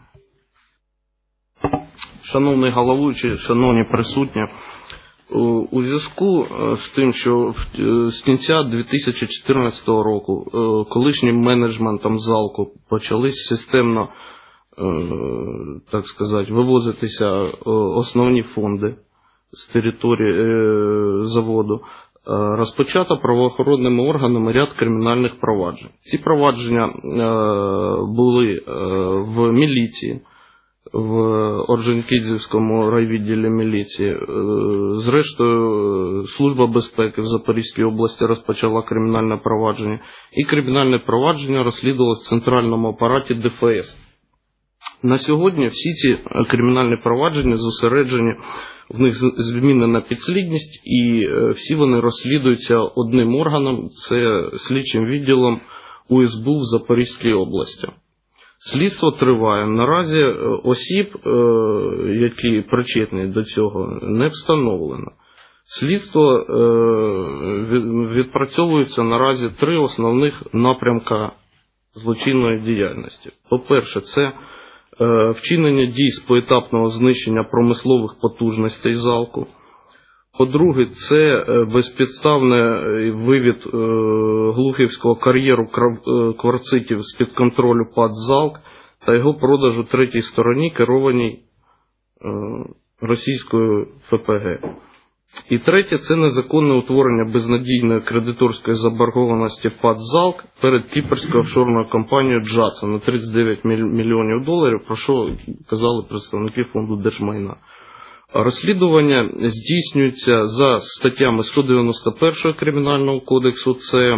Speaker 8: Шановний головуючий, шановні присутні, у зв'язку з тим, що з кінця 2014 року колишнім менеджментом ЗАЛКу почались системно, так сказати, вивозитися основні фонди з території заводу, розпочато правоохоронними органами ряд кримінальних проваджень. Ці провадження були в міліції, в Орджонікідзевському райвідділі міліції. Зрештою, Служба безпеки в Запорізькій області розпочала кримінальне провадження. І кримінальне провадження розслідувалося в центральному апараті ДФС. На сьогодні всі ці кримінальні провадження зосереджені, в них змінена підслідність, і всі вони розслідуються одним органом, це слідчим відділом УСБУ в Запорізькій області. Слідство триває. Наразі осіб, які причетні до цього, не встановлено. Слідство відпрацьовується наразі 3 основних напрямка злочинної діяльності. По-перше, це вчинення дій з поетапного знищення промислових потужностей ЗАЛКу. По-друге, це безпідставний вивід Глухівського кар'єру кварцитів з-під контролю ПАТ «ЗАЛК» та його продажу третій стороні, керованій російською ФПГ. І третє, це незаконне утворення безнадійної кредиторської заборгованості ПАТ «ЗАЛК» перед кіпрською офшорною компанією «Джатса» на $39 мільйонів, про що казали представники фонду держмайна. Розслідування здійснюється за статтями 191 Кримінального кодексу, це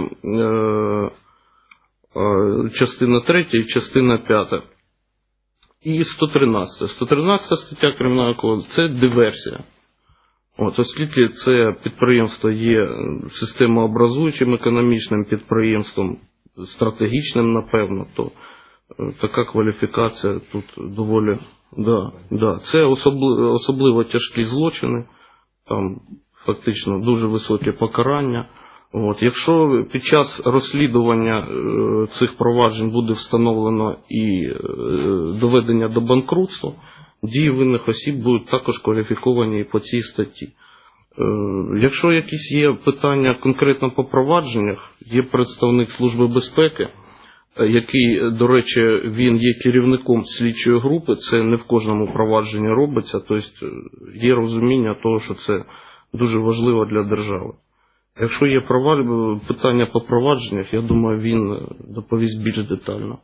Speaker 8: частина 3 і частина 5. І 113. 113 стаття Кримінального кодексу – це диверсія. Оскільки це підприємство є системообразуючим економічним підприємством, стратегічним, напевно, то така кваліфікація тут доволі... Це особливо тяжкі злочини, там фактично дуже високе покарання. Якщо під час розслідування цих проваджень буде встановлено і доведення до банкрутства, дії винних осіб будуть також кваліфіковані і по цій статті. Якщо якісь є питання конкретно по провадженнях, є представник Служби безпеки, який, до речі, він є керівником слідчої групи, це не в кожному провадженні робиться, тобто є розуміння того, що це дуже важливо для держави. Якщо є питання по провадженнях, я думаю, він доповість більш детально.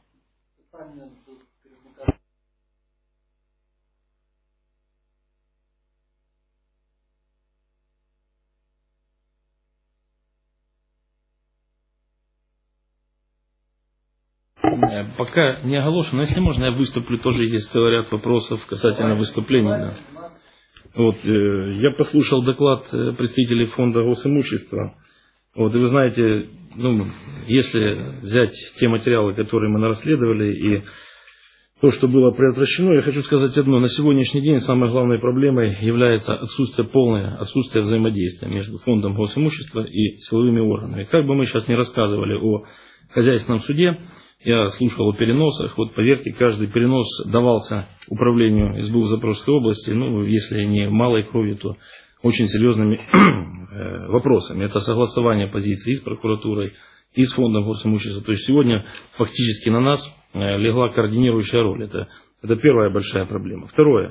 Speaker 9: Пока не оголошено, если можно, я выступлю, тоже есть целый ряд вопросов касательно выступления. Я послушал доклад представителей фонда госимущества. И вы знаете, если взять те материалы, которые мы расследовали, и то, что было предотвращено, я хочу сказать одно. На сегодняшний день самой главной проблемой является полное отсутствие взаимодействия между фондом госимущества и силовыми органами. Как бы мы сейчас не рассказывали о хозяйственном суде, я слушал о переносах. Поверьте, каждый перенос давался управлению СБУ в Запорожской области, если не малой кровью, то очень серьезными вопросами. Это согласование позиций и с прокуратурой, и с фондом госимущества. То есть сегодня фактически на нас легла координирующая роль. Это первая большая проблема. Второе.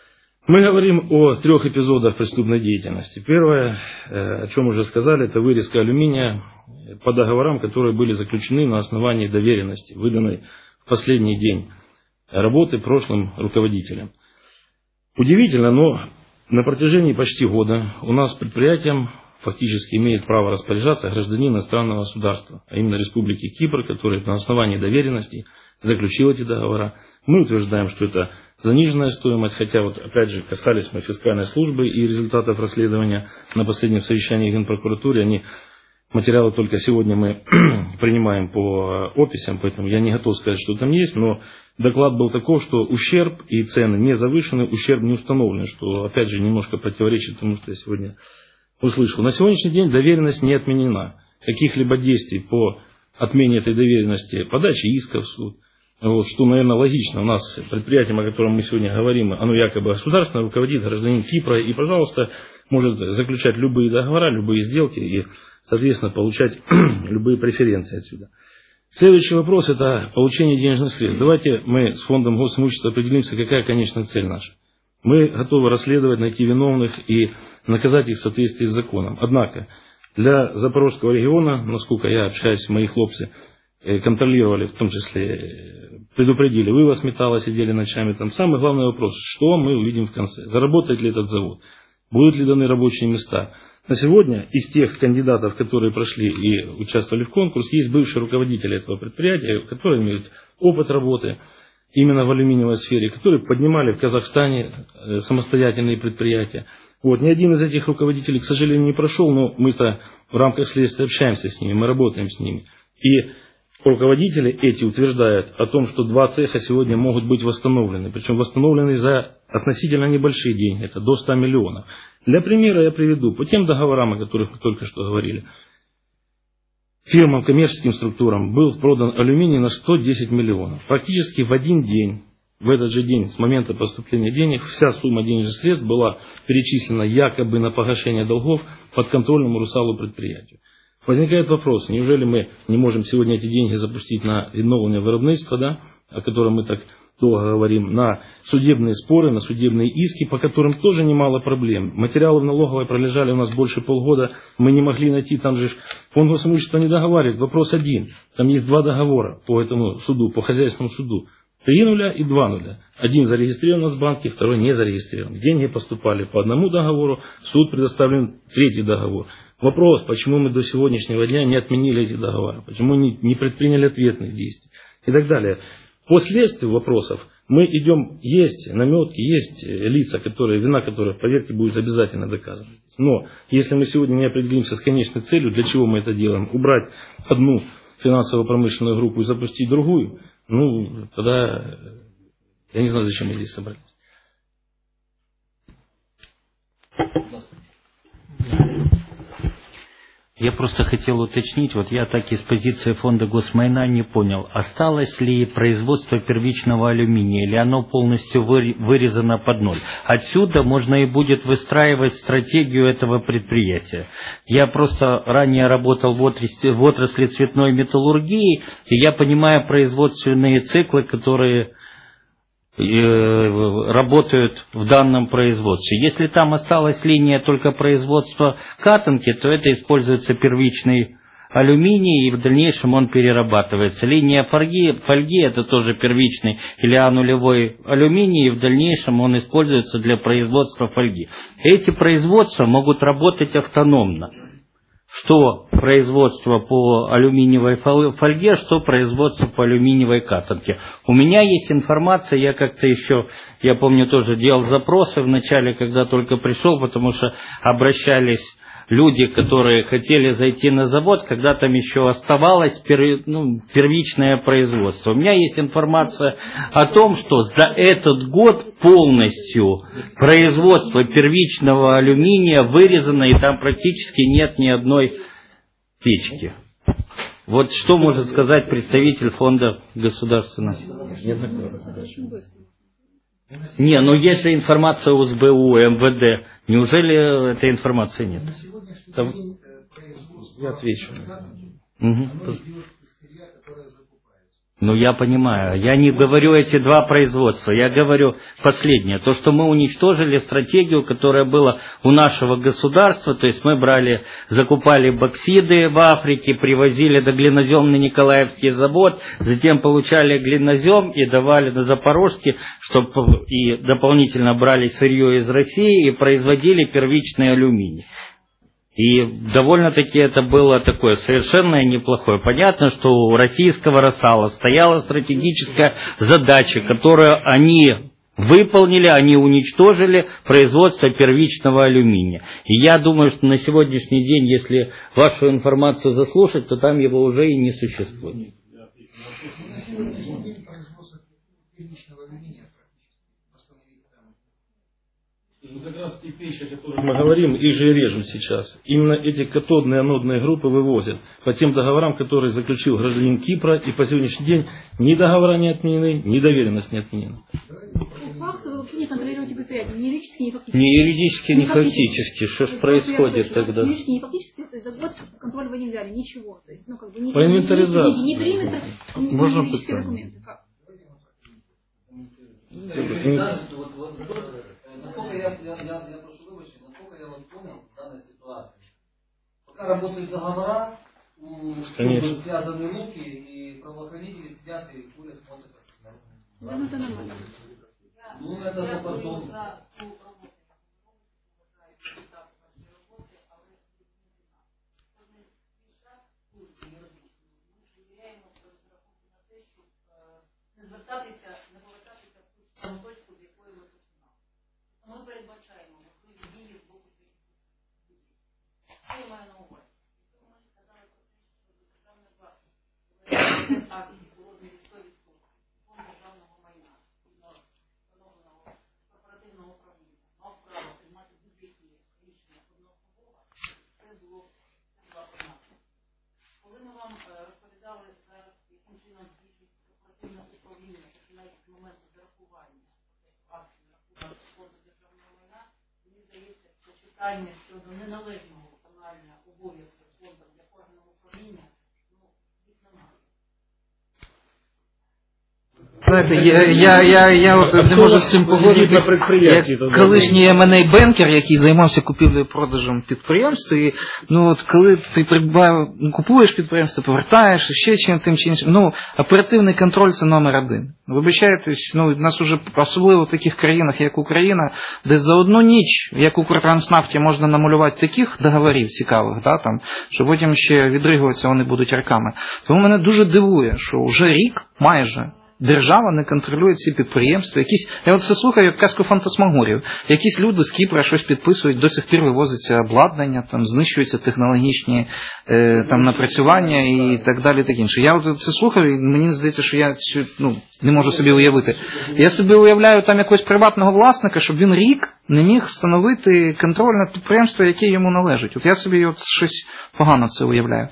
Speaker 9: Мы говорим о 3 эпизодах преступной деятельности. Первое, о чем уже сказали, это вырезка алюминия по договорам, которые были заключены на основании доверенности, выданной в последний день работы прошлым руководителем. Удивительно, но на протяжении почти года у нас предприятием фактически имеет право распоряжаться гражданин иностранного государства, а именно Республики Кипр, который на основании доверенности заключил эти договора. Мы утверждаем, что это заниженная стоимость, хотя вот опять же касались мы фискальной службы и результатов расследования на последнем совещании в Генпрокуратуре. Материалы только сегодня мы принимаем по описям, поэтому я не готов сказать, что там есть, но доклад был таков, что ущерб и цены не завышены, ущерб не установлен, что опять же немножко противоречит тому, что я сегодня услышал. На сегодняшний день доверенность не отменена. Каких-либо действий по отмене этой доверенности, подачи иска в суд, вот, что, наверное, логично. У нас предприятие, о котором мы сегодня говорим, оно якобы государственное, руководит гражданин Кипра и, пожалуйста, может заключать любые договора, любые сделки и, соответственно, получать любые преференции отсюда. Следующий вопрос – это получение денежных средств. Давайте мы с фондом госимущества определимся, какая конечная цель наша. Мы готовы расследовать, найти виновных и наказать их в соответствии с законом. Однако, для Запорожского региона, насколько я общаюсь, мои хлопцы контролировали, в том числе предупредили, вывоз металла, сидели ночами. Там самый главный вопрос, что мы увидим в конце. Заработает ли этот завод? Будут ли даны рабочие места? На сегодня из тех кандидатов, которые прошли и участвовали в конкурсе, есть бывшие руководители этого предприятия, которые имеют опыт работы именно в алюминиевой сфере, которые поднимали в Казахстане самостоятельные предприятия. Вот, ни один из этих руководителей, к сожалению, не прошел, но мы-то в рамках следствия общаемся с ними, мы работаем с ними. И руководители эти утверждают о том, что 2 цеха сегодня могут быть восстановлены, причем восстановлены за относительно небольшие деньги, это до 100 миллионов. Для примера я приведу, по тем договорам, о которых мы только что говорили, фирмам, коммерческим структурам был продан алюминий на 110 миллионов. Практически в один день, в этот же день, с момента поступления денег, вся сумма денежных средств была перечислена якобы на погашение долгов подконтрольному Русалу предприятию. Возникает вопрос, неужели мы не можем сегодня эти деньги запустить на відновлення виробництва, да, о котором мы так долго говорим, на судебные споры, на судебные иски, по которым тоже немало проблем. Материалы в налоговой пролежали у нас больше полгода, мы не могли найти, там же фонд госимущества не договаривает. Вопрос один, там есть 2 договора по этому суду, по хозяйственному суду. 3 нуля и 2 нуля. Один зарегистрирован в банке, второй не зарегистрирован. Деньги поступали по одному договору, суд предоставлен 3-й договор. Вопрос, почему мы до сегодняшнего дня не отменили эти договоры, почему не предприняли ответных действий и так далее. По следствию вопросов мы идем, есть наметки, есть лица, вина которых, поверьте, будет обязательно доказана. Но если мы сегодня не определимся с конечной целью, для чего мы это делаем, убрать одну финансово-промышленную группу и запустить другую, тогда я не знаю, зачем мы здесь собрались.
Speaker 7: Я просто хотел уточнить, вот я так из позиции фонда Госмайна не понял, осталось ли производство первичного алюминия, или оно полностью вырезано под ноль. Отсюда можно и будет выстраивать стратегию этого предприятия. Я просто ранее работал в отрасли цветной металлургии, и я понимаю производственные циклы, которые работают в данном производстве. Если там осталась линия только производства катанки, то это используется первичный алюминий, и в дальнейшем он перерабатывается. Линия фольги это тоже первичный или А-нулевой алюминий, и в дальнейшем он используется для производства фольги. Эти производства могут работать автономно. Что производство по алюминиевой фольге, что производство по алюминиевой катанке. У меня есть информация, я как-то еще, я помню, тоже делал запросы в начале, когда только пришел, потому что обращались люди, которые хотели зайти на завод, когда там еще оставалось первичное производство. У меня есть информация о том, что за этот год полностью производство первичного алюминия вырезано, и там практически нет ни одной печки. Вот что может сказать представитель фонда государственного? Не, но есть же информация у СБУ, МВД. Неужели этой информации нет?
Speaker 9: Я отвечу.
Speaker 7: Мгм. Ну, я понимаю. Я не говорю эти два производства. Я говорю последнее. То, что мы уничтожили стратегию, которая была у нашего государства. То есть мы брали, закупали боксиды в Африке, привозили до глиноземный Николаевский завод, затем получали глинозем и давали на Запорожске, чтобы и дополнительно брали сырье из России и производили первичный алюминий. И довольно-таки это было такое совершенно неплохое. Понятно, что у российского «Росала» стояла стратегическая задача, которую они выполнили, они уничтожили производство первичного алюминия. И я думаю, что на сегодняшний день, если вашу информацию заслушать, то там его уже и не существует.
Speaker 9: Ну, как раз те вещи, о которых мы говорим, их же и режут сейчас. Именно эти катодные анодные группы вывозят по тем договорам, которые заключил гражданин Кипра, и по сегодняшний день ни договора не отменены, ни доверенность не отменена.
Speaker 5: По факту вы вообще не контролируете предприятие, ни юридически, ни фактически.
Speaker 7: Ни юридически, ни фактически. Что же происходит тогда?
Speaker 5: Ни юридически, ни фактически, то есть за год контроль вы не взяли, ничего. То есть, ну, как бы, ни,
Speaker 9: По инвентаризации.
Speaker 5: ни периметр, ни
Speaker 3: Можно
Speaker 5: юридические
Speaker 3: питание?
Speaker 5: документы. Как?
Speaker 1: Насколько я прошу вибачення, насколько я вот понял в данной ситуации. Пока работают договора, у службы связаны руки, и правоохранители сидят и курят, смотрят.
Speaker 5: Да, ну это нормально.
Speaker 1: Ну это потом.
Speaker 5: Ми передбачаємо можливі дії з боку Що я маю на увазі? Якщо ми сказали про те, що до державної власності акції у розмірі 100% фонд державного майна, встановленого корпоративного управління, мав право приймати будь-які рішення одноособово, це була одна. Коли ми вам розповідали зараз, яким чином здійснюється корпоративне управління, починаючи з моменту зарахування акцій фонду державного майна, мені здається, що питання щодо неналежного виконання обов'язків фондом для органів управління, ну, їх немає.
Speaker 6: Знаєте, я от не можу з цим погодитися. Як колишній M&A бенкер, який займався купівлею і продажем підприємств, і ну от коли ти купуєш підприємство, повертаєш, ще чим тим чи іншим, ну оперативний контроль це номер один. Вибачайте, ну, в нас уже особливо в таких країнах, як Україна, де за одну ніч, як у Укртранснафті, можна намалювати таких договорів цікавих, да, там, що потім ще відригуватися вони будуть роками. Тому мене дуже дивує, що вже рік майже держава не контролює ці підприємства. Я от це слухаю як казку фантасмагорію. Якісь люди з Кіпра щось підписують, до сих пір вивозиться обладнання, там знищуються технологічні там напрацювання і так далі, так інше. Я от це слухаю, і мені здається, що я не можу собі уявити. Я собі уявляю там якогось приватного власника, щоб він рік не міг встановити контроль над підприємством, яке йому належить. От я собі от щось погано це уявляю.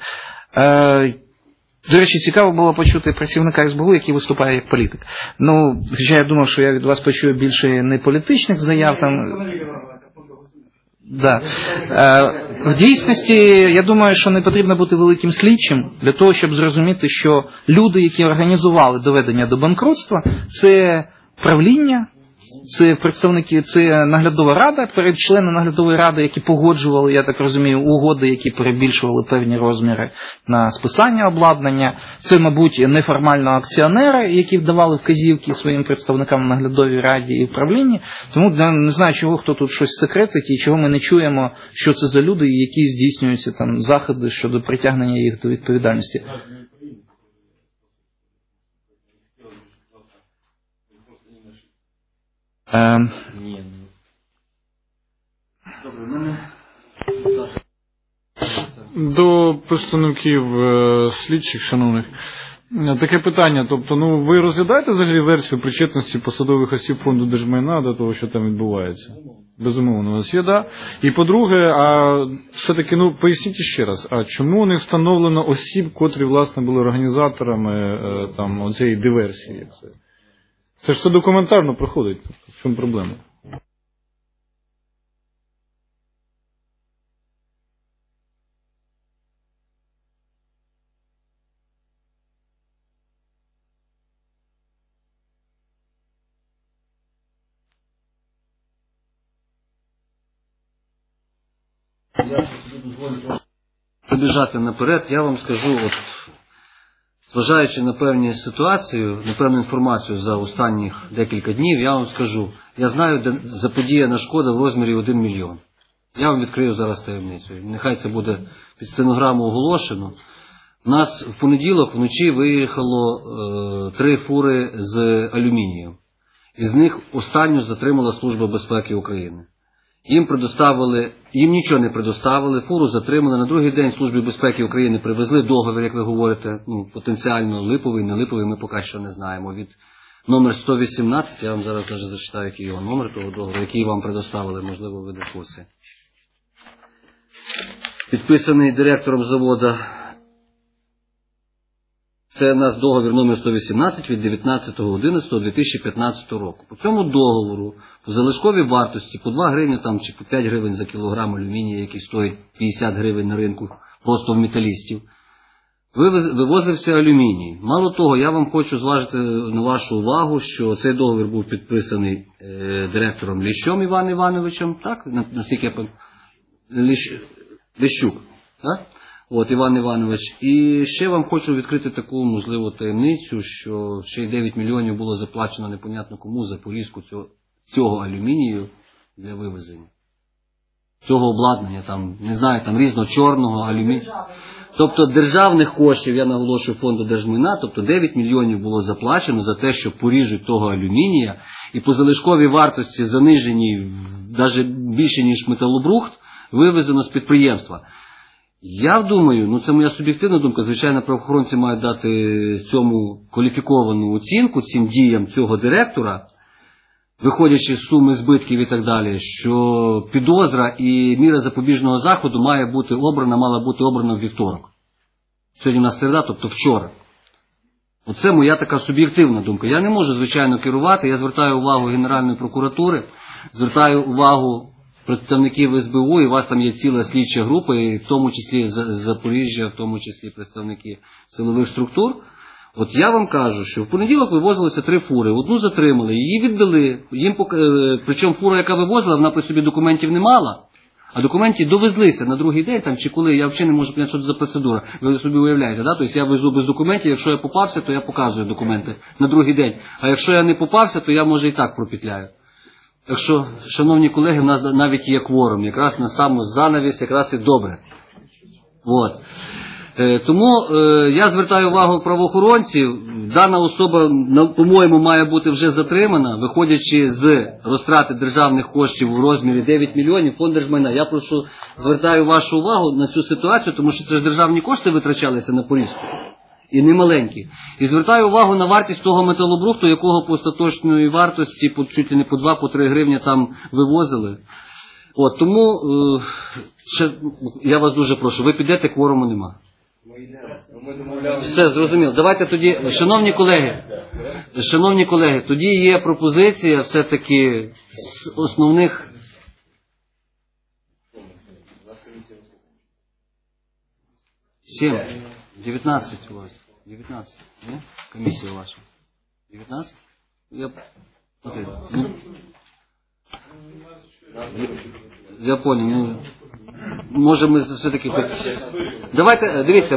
Speaker 6: До речі, цікаво було почути працівника СБУ, який виступає як політик. Ну, хоча я думав, що я від вас почую більше не політичних заяв. Там... Да. В дійсності, я думаю, що не потрібно бути великим слідчим для того, щоб зрозуміти, що люди, які організували доведення до банкрутства, це правління, це представники, це наглядова рада, перед члени наглядової ради, які погоджували, я так розумію, угоди, які перебільшували певні розміри на списання обладнання. Це, мабуть, неформально акціонери, які вдавали вказівки своїм представникам в наглядовій раді і в правлінні. Тому не знаю, чого хто тут щось секретить і чого ми не чуємо, що це за люди, які здійснюються там заходи щодо притягнення їх до відповідальності.
Speaker 3: До представників слідчих, шановних, таке питання. Тобто, ну, ви розглядаєте взагалі версію причетності посадових осіб фонду держмайна до того, що там відбувається? Безумовно, у нас є, да. І по-друге, а все-таки, ну, поясніть ще раз, а чому не встановлено осіб, котрі, власне, були організаторами там оцієї диверсії? Це ж все документарно проходить. В чому проблема?
Speaker 1: я собі дозволю трошки побіжати наперед. Я вам скажу, от, зважаючи на певну ситуацію, на певну інформацію за останніх декілька днів, я вам скажу, я знаю, де заподіяна шкода в розмірі 1 мільйон. Я вам відкрию зараз таємницю. Нехай це буде під стенограму оголошено. У нас в понеділок вночі виїхало 3 фури з алюмінію. Із них останню затримала Служба безпеки України. Їм нічого не предоставили, фуру затримали. На другий день Службі безпеки України привезли договір, як ви говорите, потенціально липовий, не липовий, ми поки що не знаємо. Від номер 118, я вам зараз навіть зачитаю, який його номер того договору, який вам предоставили, можливо, ви в курсі. Підписаний директором заводу. Це у нас договір номер 118 від 19.11.2015 року. По цьому договору, по залишковій вартості, по 2 гривні там, чи по 5 гривень за кілограм алюмінія, який стоїть 50 гривень на ринку, просто в металістів, вивозився алюміній. Мало того, я вам хочу зважити на вашу увагу, що цей договір був підписаний директором Ліщом Іваном Івановичем, так, наскільки я пам'ятаю, Ліщук, так? От, Іван Іванович. І ще вам хочу відкрити таку, можливо, таємницю, що ще й 9 мільйонів було заплачено непонятно кому за порізку цього алюмінію для вивезення. Цього обладнання, там, не знаю, там різно-чорного алюмінію. Тобто державних коштів, я наголошую, фонду держмайна, тобто 9 мільйонів було заплачено за те, що поріжуть того алюмінія, і по залишковій вартості заниженій навіть більше, ніж металобрухт, вивезено з підприємства. Я думаю, це моя суб'єктивна думка, звичайно, правоохоронці мають дати цьому кваліфіковану оцінку, цим діям цього директора, виходячи з суми збитків і так далі, що підозра і міра запобіжного заходу мала бути обрана в вівторок. Сьогодні у нас середа, тобто вчора. Оце моя така суб'єктивна думка. Я не можу, звичайно, керувати, я звертаю увагу Генеральної прокуратури, звертаю увагу представників СБУ, і у вас там є ціла слідча група, і в тому числі з Запоріжжя, в тому числі представники силових структур. От я вам кажу, що в понеділок вивозилося 3 фури, одну затримали, її віддали, причому фура, яка вивозила, вона при собі документів не мала, а документи довезлися на другий день, там, чи коли, я взагалі не можу поняти, що це за процедура, ви собі уявляєте, да? Тобто я везу без документів, якщо я попався, то я показую документи на другий день, а якщо я не попався, то я, може, і так пропетляю. Так що, шановні колеги, в нас навіть є кворум, якраз на саму занавіс, якраз і добре. От. Тому я звертаю увагу правоохоронців, дана особа, по-моєму, має бути вже затримана, виходячи з розтрати державних коштів у розмірі 9 мільйонів, фонд держмайна. Я звертаю вашу увагу на цю ситуацію, тому що це ж державні кошти витрачалися на порізку. І не маленькі. І звертаю увагу на вартість того металобрухту, якого по остаточної вартості чуть ли не по 2-3 гривні там вивозили. От, тому ще, я вас дуже прошу, ви підете, кворуму нема. Все, зрозуміло. Давайте тоді, шановні колеги, тоді є пропозиція все-таки з основних... 19 у вас. 19, не? Комісія ваша. 19? Я понял. Може ми все-таки... Давайте, дивіться,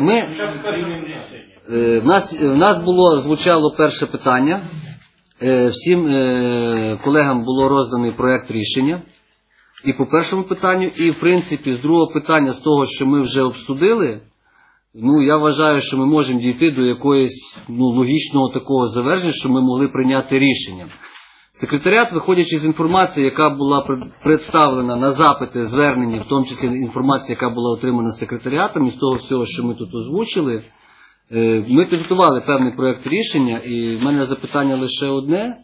Speaker 1: в нас звучало перше питання. Всім колегам було розданий проект рішення. І по першому питанню, і в принципі з другого питання, з того, що ми вже обсудили, я вважаю, що ми можемо дійти до якоїсь логічного такого завершення, що ми могли прийняти рішення. Секретаріат, виходячи з інформації, яка була представлена на запити, звернення, в тому числі інформація, яка була отримана секретаріатом, і з того всього, що ми тут озвучили, ми підготували певний проєкт рішення, і в мене запитання лише одне.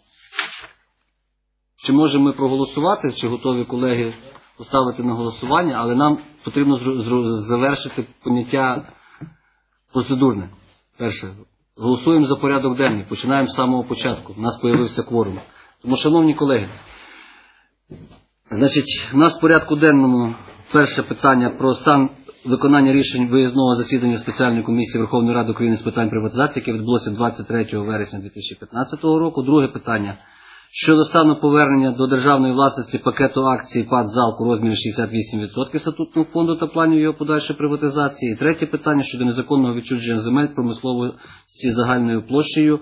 Speaker 1: Чи можемо ми проголосувати, чи готові колеги поставити на голосування, але нам потрібно завершити поняття процедурне. Перше, голосуємо за порядок денний, починаємо з самого початку, у нас з'явився кворум. Тому, шановні колеги, значить, у нас в порядку денному перше питання про стан виконання рішень виїзного засідання спеціальної комісії Верховної Ради України з питань приватизації, яке відбулося 23 вересня 2015 року. Друге питання щодо стану повернення до державної власності пакету акцій ПАТ «Залк» у розмірі 68% статутного фонду та планів його подальшої приватизації. І третє питання щодо незаконного відчуження земель промисловості загальною площею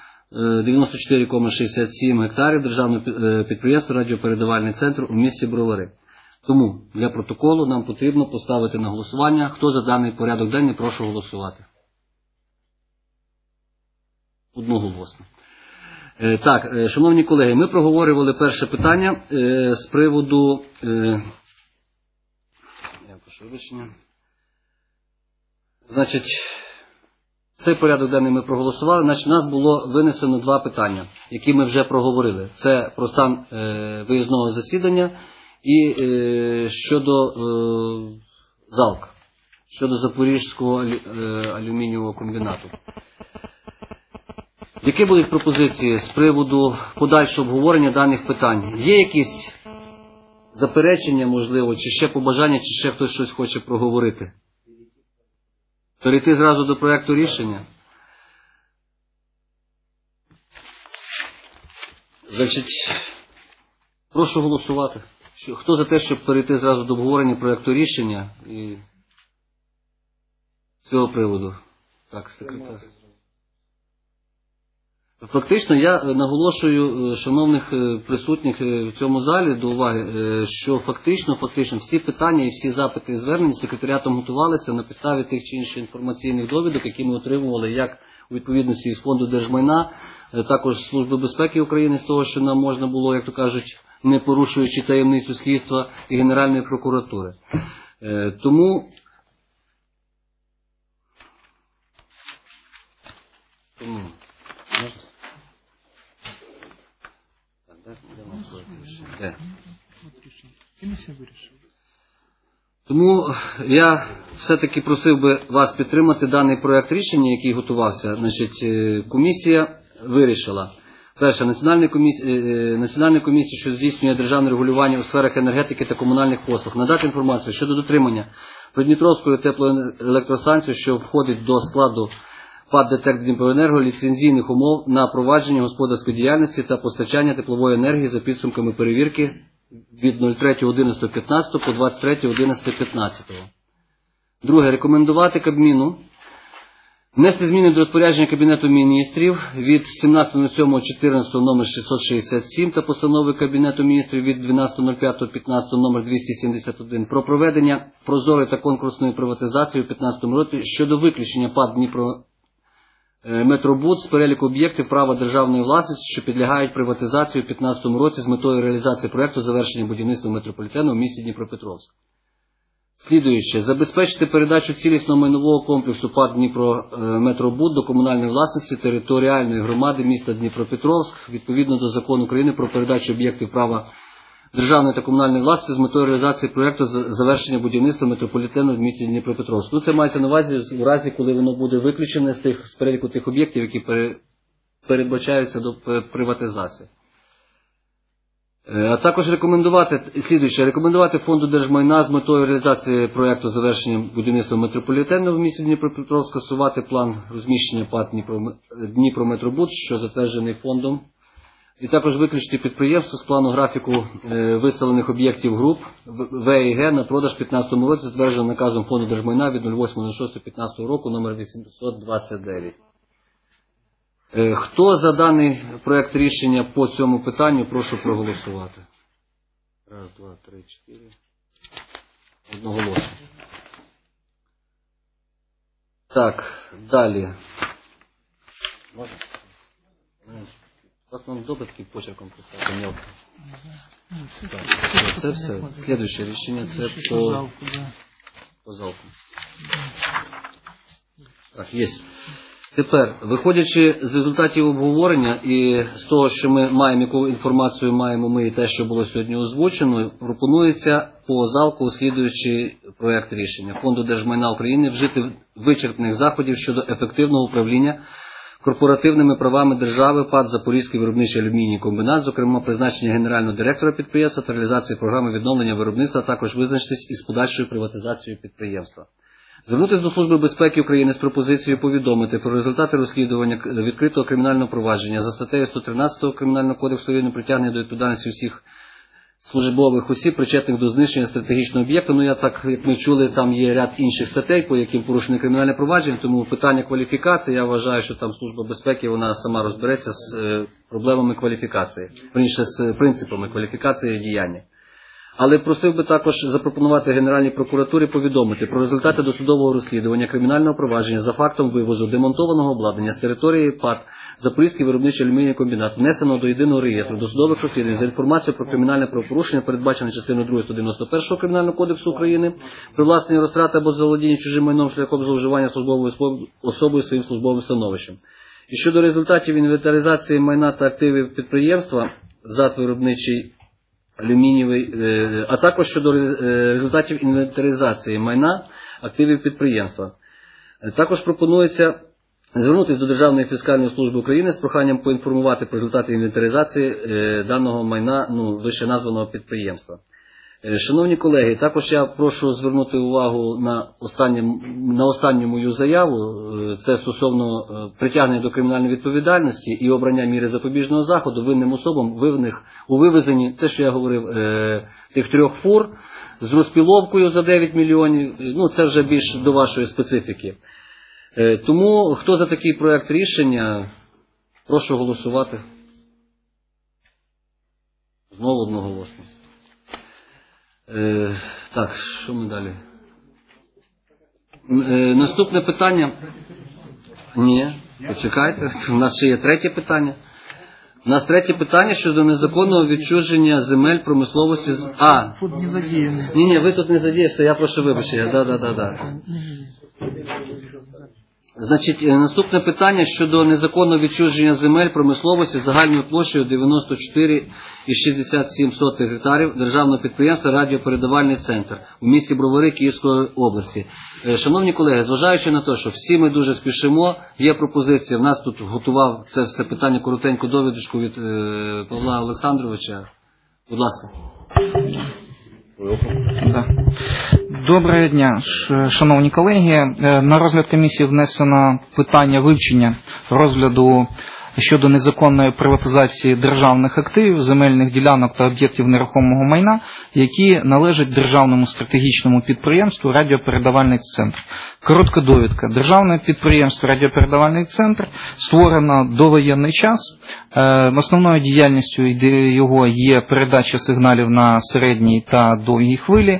Speaker 1: 94,67 гектарів державного підприємства «Радіопередавальний центр» у місті Бровари. Тому для протоколу нам потрібно поставити на голосування. Хто за даний порядок денний, прошу голосувати. Одноголосно. Так, шановні колеги, ми проговорювали перше питання з приводу... Я прошу вибачення. Значить, цей порядок денний ми проголосували. Значить, у нас було винесено два питання, які ми вже проговорили. Це про стан виїзного засідання і щодо ЗАЛК, щодо Запорізького алюмінієвого комбінату. Які будуть пропозиції з приводу подальшого обговорення даних питань? Є якісь заперечення, можливо, чи ще побажання, чи ще хтось щось хоче проговорити? Перейти зразу до проекту рішення? Значить, прошу голосувати. Хто за те, щоб перейти зразу до обговорення проекту рішення і з цього приводу? Так, секретар. Фактично, я наголошую шановних присутніх в цьому залі до уваги, що фактично всі питання і всі запити і звернення секретаріатом готувалися на підставі тих чи інших інформаційних довідок, які ми отримували як у відповідності із Фонду держмайна, також Служби безпеки України, з того, що нам можна було, як то кажуть, не порушуючи таємницю слідства, і Генеральної прокуратури. Тому Тому я все-таки просив би вас підтримати даний проект рішення, який готувався. Значить, комісія вирішила. Перше, Національна комісія, що здійснює державне регулювання у сферах енергетики та комунальних послуг, надати інформацію щодо дотримання Придністровської теплоелектростанції, що входить до складу ПАТ «ДТЕК Дніпроенерго», ліцензійних умов на провадження господарської діяльності та постачання теплової енергії за підсумками перевірки від 03.11.15 по 23.11.15. Друге, рекомендувати Кабміну внести зміни до розпорядження Кабінету міністрів від 17.07.14 номер 667 та постанови Кабінету міністрів від 12.05.15 номер 271 про проведення прозорої та конкурсної приватизації у 2015 році щодо виключення ПАТ «Дніпрометробуд» з переліку об'єктів права державної власності, що підлягають приватизації у 2015 році з метою реалізації проєкту завершення будівництва метрополітену у місті Дніпропетровськ. Слідуюче, забезпечити передачу цілісного майнового комплексу ПАТ «Дніпрометробуд» до комунальної власності територіальної громади міста Дніпропетровськ відповідно до Закону України про передачу об'єктів права державної та комунальної власності з метою реалізації проєкту завершення будівництва метрополітену в місті Дніпропетровськ. Тут це мається на увазі у разі, коли воно буде виключене з переліку тих об'єктів, які передбачаються до приватизації. А також рекомендувати Фонду держмайна з метою реалізації проєкту завершення будівництва метрополітену в місті Дніпропетровськ скасувати план розміщення ПАТ «Дніпрометробуд», що затверджений фондом, і також виключити підприємство з плану графіку виставлених об'єктів груп В і Г на продаж в 2015 році, затвердженим наказом Фонду держмайна від 08.06.15 року номер 829. Хто за даний проект рішення по цьому питанню, прошу проголосувати. Раз, два, три, чотири. Одноголосно. Так, далі. Можна? Вас нам добре таким почерком писати, мелко. Так, це все. Слідуюче рішення, це по залку. Так, є. Тепер, виходячи з результатів обговорення і з того, що ми маємо, яку інформацію маємо ми і те, що було сьогодні озвучено, пропонується по залку слідуючий проект рішення. Фонду держмайна України вжити вичерпних заходів щодо ефективного управління корпоративними правами держави ПАТ «Запорізький виробничий алюміній комбінат», зокрема призначення генерального директора підприємства та реалізації програми відновлення виробництва, а також визначитись із подальшою приватизацією підприємства. Звернутися до Служби безпеки України з пропозицією повідомити про результати розслідування відкритого кримінального провадження за статтею 113 Кримінального кодексу України притягнення до відповідальності всіх службових осіб, причетних до знищення стратегічного об'єкту. Ну, як ми чули, там є ряд інших статей, по яким порушене кримінальне провадження, тому питання кваліфікації, я вважаю, що там Служба безпеки, вона сама розбереться з проблемами кваліфікації, верніше з принципами кваліфікації діяння. Але просив би також запропонувати Генеральній прокуратурі повідомити про результати досудового розслідування кримінального провадження за фактом вивозу демонтованого обладнання з території ПАТ Запорізький виробничий алюмінієвий комбінат, внесеного до єдиного реєстру досудових розслідувань за інформацією про кримінальне правопорушення, передбачене частиною 2 191 Кримінального кодексу України, привласнення, розтрати або заволодіння чужим майном шляхом зловживання службовою особою своїм службовим становищем. І щодо результатів інвентаризації майна та активів підприємства ЗАТ виробничий алюмінієвий, а також щодо результатів інвентаризації майна активів підприємства. Також пропонується звернутися до Державної фіскальної служби України з проханням поінформувати про результати інвентаризації даного майна, вище названого підприємства. Шановні колеги, також я прошу звернути увагу на останню мою заяву, це стосовно притягнення до кримінальної відповідальності і обрання міри запобіжного заходу винним особам у вивезенні, те, що я говорив, тих 3 фур з розпіловкою за 9 мільйонів, це вже більш до вашої специфіки. Тому, хто за такий проект рішення, прошу голосувати. Знову одноголосно. Так, що ми далі? Наступне питання. Ні, почекайте, у нас ще є третє питання. У нас третє питання щодо незаконного відчуження земель промисловості з... Тут не задіяні. Ні, ви тут не задієшся, я прошу вибачення. Да. Значить, наступне питання щодо незаконного відчуження земель промисловості загальною площею 94,67 гектарів державного підприємства «Радіопередавальний центр» у місті Бровари Київської області. Шановні колеги, зважаючи на те, що всі ми дуже спішимо, є пропозиція, в нас тут готував це все питання коротеньку довідочку від Павла Олександровича. Будь ласка.
Speaker 6: Доброго дня, шановні колеги. На розгляд комісії внесено питання вивчення розгляду щодо незаконної приватизації державних активів, земельних ділянок та об'єктів нерухомого майна, які належать державному стратегічному підприємству «Радіопередавальний центр». Коротка довідка. Державне підприємство «Радіопередавальний центр» створено довоєнний час. Основною діяльністю його є передача сигналів на середній та довгій хвилі.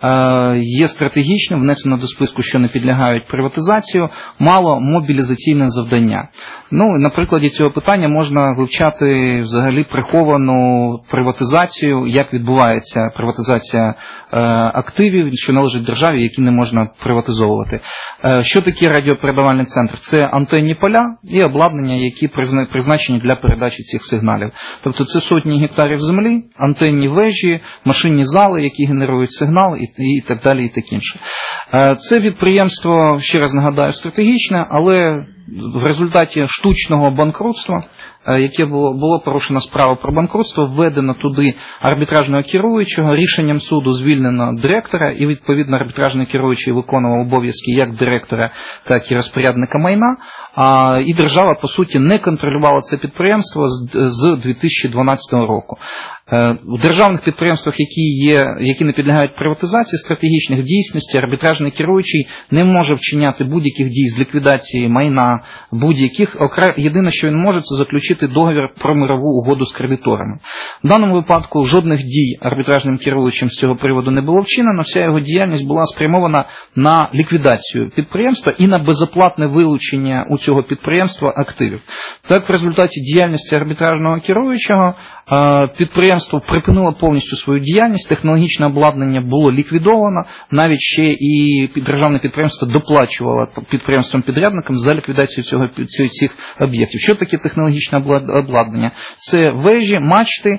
Speaker 6: Є стратегічним, внесено до списку, що не підлягають приватизацію, мало мобілізаційне завдання. На прикладі цього питання можна вивчати взагалі приховану приватизацію, як відбувається приватизація активів, що належать державі, які не можна приватизовувати. Що таке радіопередавальний центр? Це антенні поля і обладнання, які призначені для передачі цих сигналів. Тобто це сотні гектарів землі, антенні вежі, машинні зали, які генерують сигнал і так далі, і так інше. Це підприємство, ще раз нагадаю, стратегічне, але в результаті штучного банкрутства, яке було порушено справу про банкрутство, введено туди арбітражного керуючого, рішенням суду звільнено директора, і відповідно арбітражний керуючий виконував обов'язки як директора, так і розпорядника майна, і держава, по суті, не контролювала це підприємство з 2012 року. В державних підприємствах, які не підлягають приватизації, стратегічних, в дійсності арбітражний керуючий не може вчиняти будь-яких дій з ліквідації майна, будь-яких. Єдине, що він може, це заключити договір про мирову угоду з кредиторами. В даному випадку жодних дій арбітражним керуючим з цього приводу не було вчинено, вся його діяльність була спрямована на ліквідацію підприємства і на безоплатне вилучення у цього підприємства активів. Так, в результаті діяльності арбітражного керуючого підприємство припинило повністю свою діяльність, технологічне обладнання було ліквідовано, навіть ще і державне підприємство доплачувало підприємствам-підрядникам за ліквідацію цих об'єктів. Що таке технологічне обладнання? Це вежі, мачти,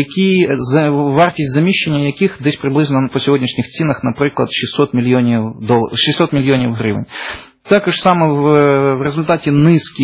Speaker 6: вартість заміщення яких десь приблизно по сьогоднішніх цінах, наприклад, 600 мільйонів гривень. Також саме в результаті низки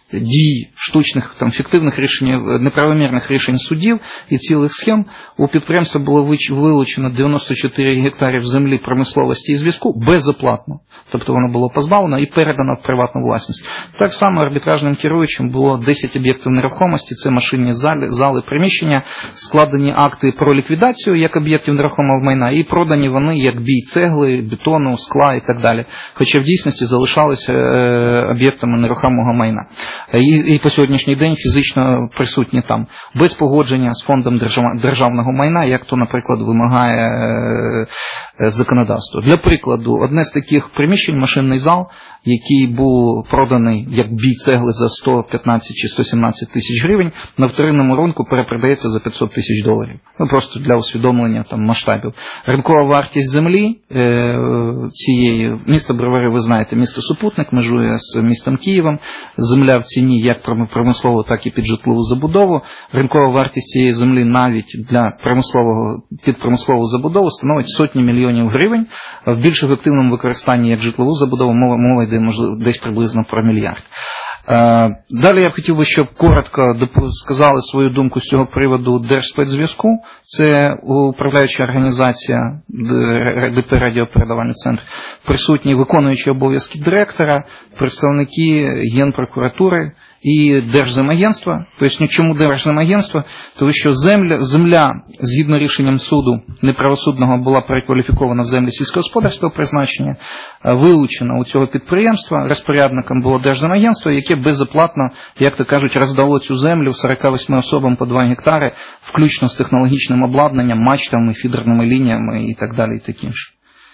Speaker 6: дій штучних, там, фіктивних рішень, неправомірних рішень судів і цілих схем, у підприємства було вилучено 94 гектарів землі промисловості і зв'язку безоплатно. Тобто воно було позбавлено і передано в приватну власність. Так само арбітражним керуючим було 10 об'єктів нерухомості, це машинні зали, приміщення, складені акти про ліквідацію як об'єктів нерухомого майна і продані вони як бій цегли, бетону, скла і так далі. Хоча в дійсності залишалися об'єктами нерухомого майна. І по сьогоднішній день фізично присутні там без погодження з фондом державного майна, як то, наприклад, вимагає законодавство. Для прикладу, одне з таких приміщень, машинний зал, який був проданий як бій цегли за 115 чи 117 тисяч гривень, на вторинному ринку перепродається за 500 тисяч доларів. Ну, просто для усвідомлення там, масштабів. Ринкова вартість землі цієї, місто Бровари, ви знаєте, місто Супутник, межує з містом Києвом. Земля в ціні як промислову, так і під житлову забудову. Ринкова вартість цієї землі навіть для під промислову забудову становить сотні мільйонів гривень. В більш ефективному використанні як житлову забудову мова йде, можливо, десь приблизно про мільярд. Далі я б хотів би, щоб коротко сказали свою думку з цього приводу Держспецзв'язку. Це управляюча організація ДП «Радіопередавальний центр», присутні виконуючі обов'язки директора, представники Генпрокуратури і Держземагентства. Поясню, чому Держземагентство? Тому що земля, згідно рішенням суду неправосудного, була перекваліфікована в землі сільськогосподарського призначення, вилучена у цього підприємства, розпорядником було Держземагентство, яке безоплатно, як то кажуть, роздало цю землю 48 особам по 2 гектари, включно з технологічним обладнанням, мачтами, фідерними лініями і так далі, і таке інше.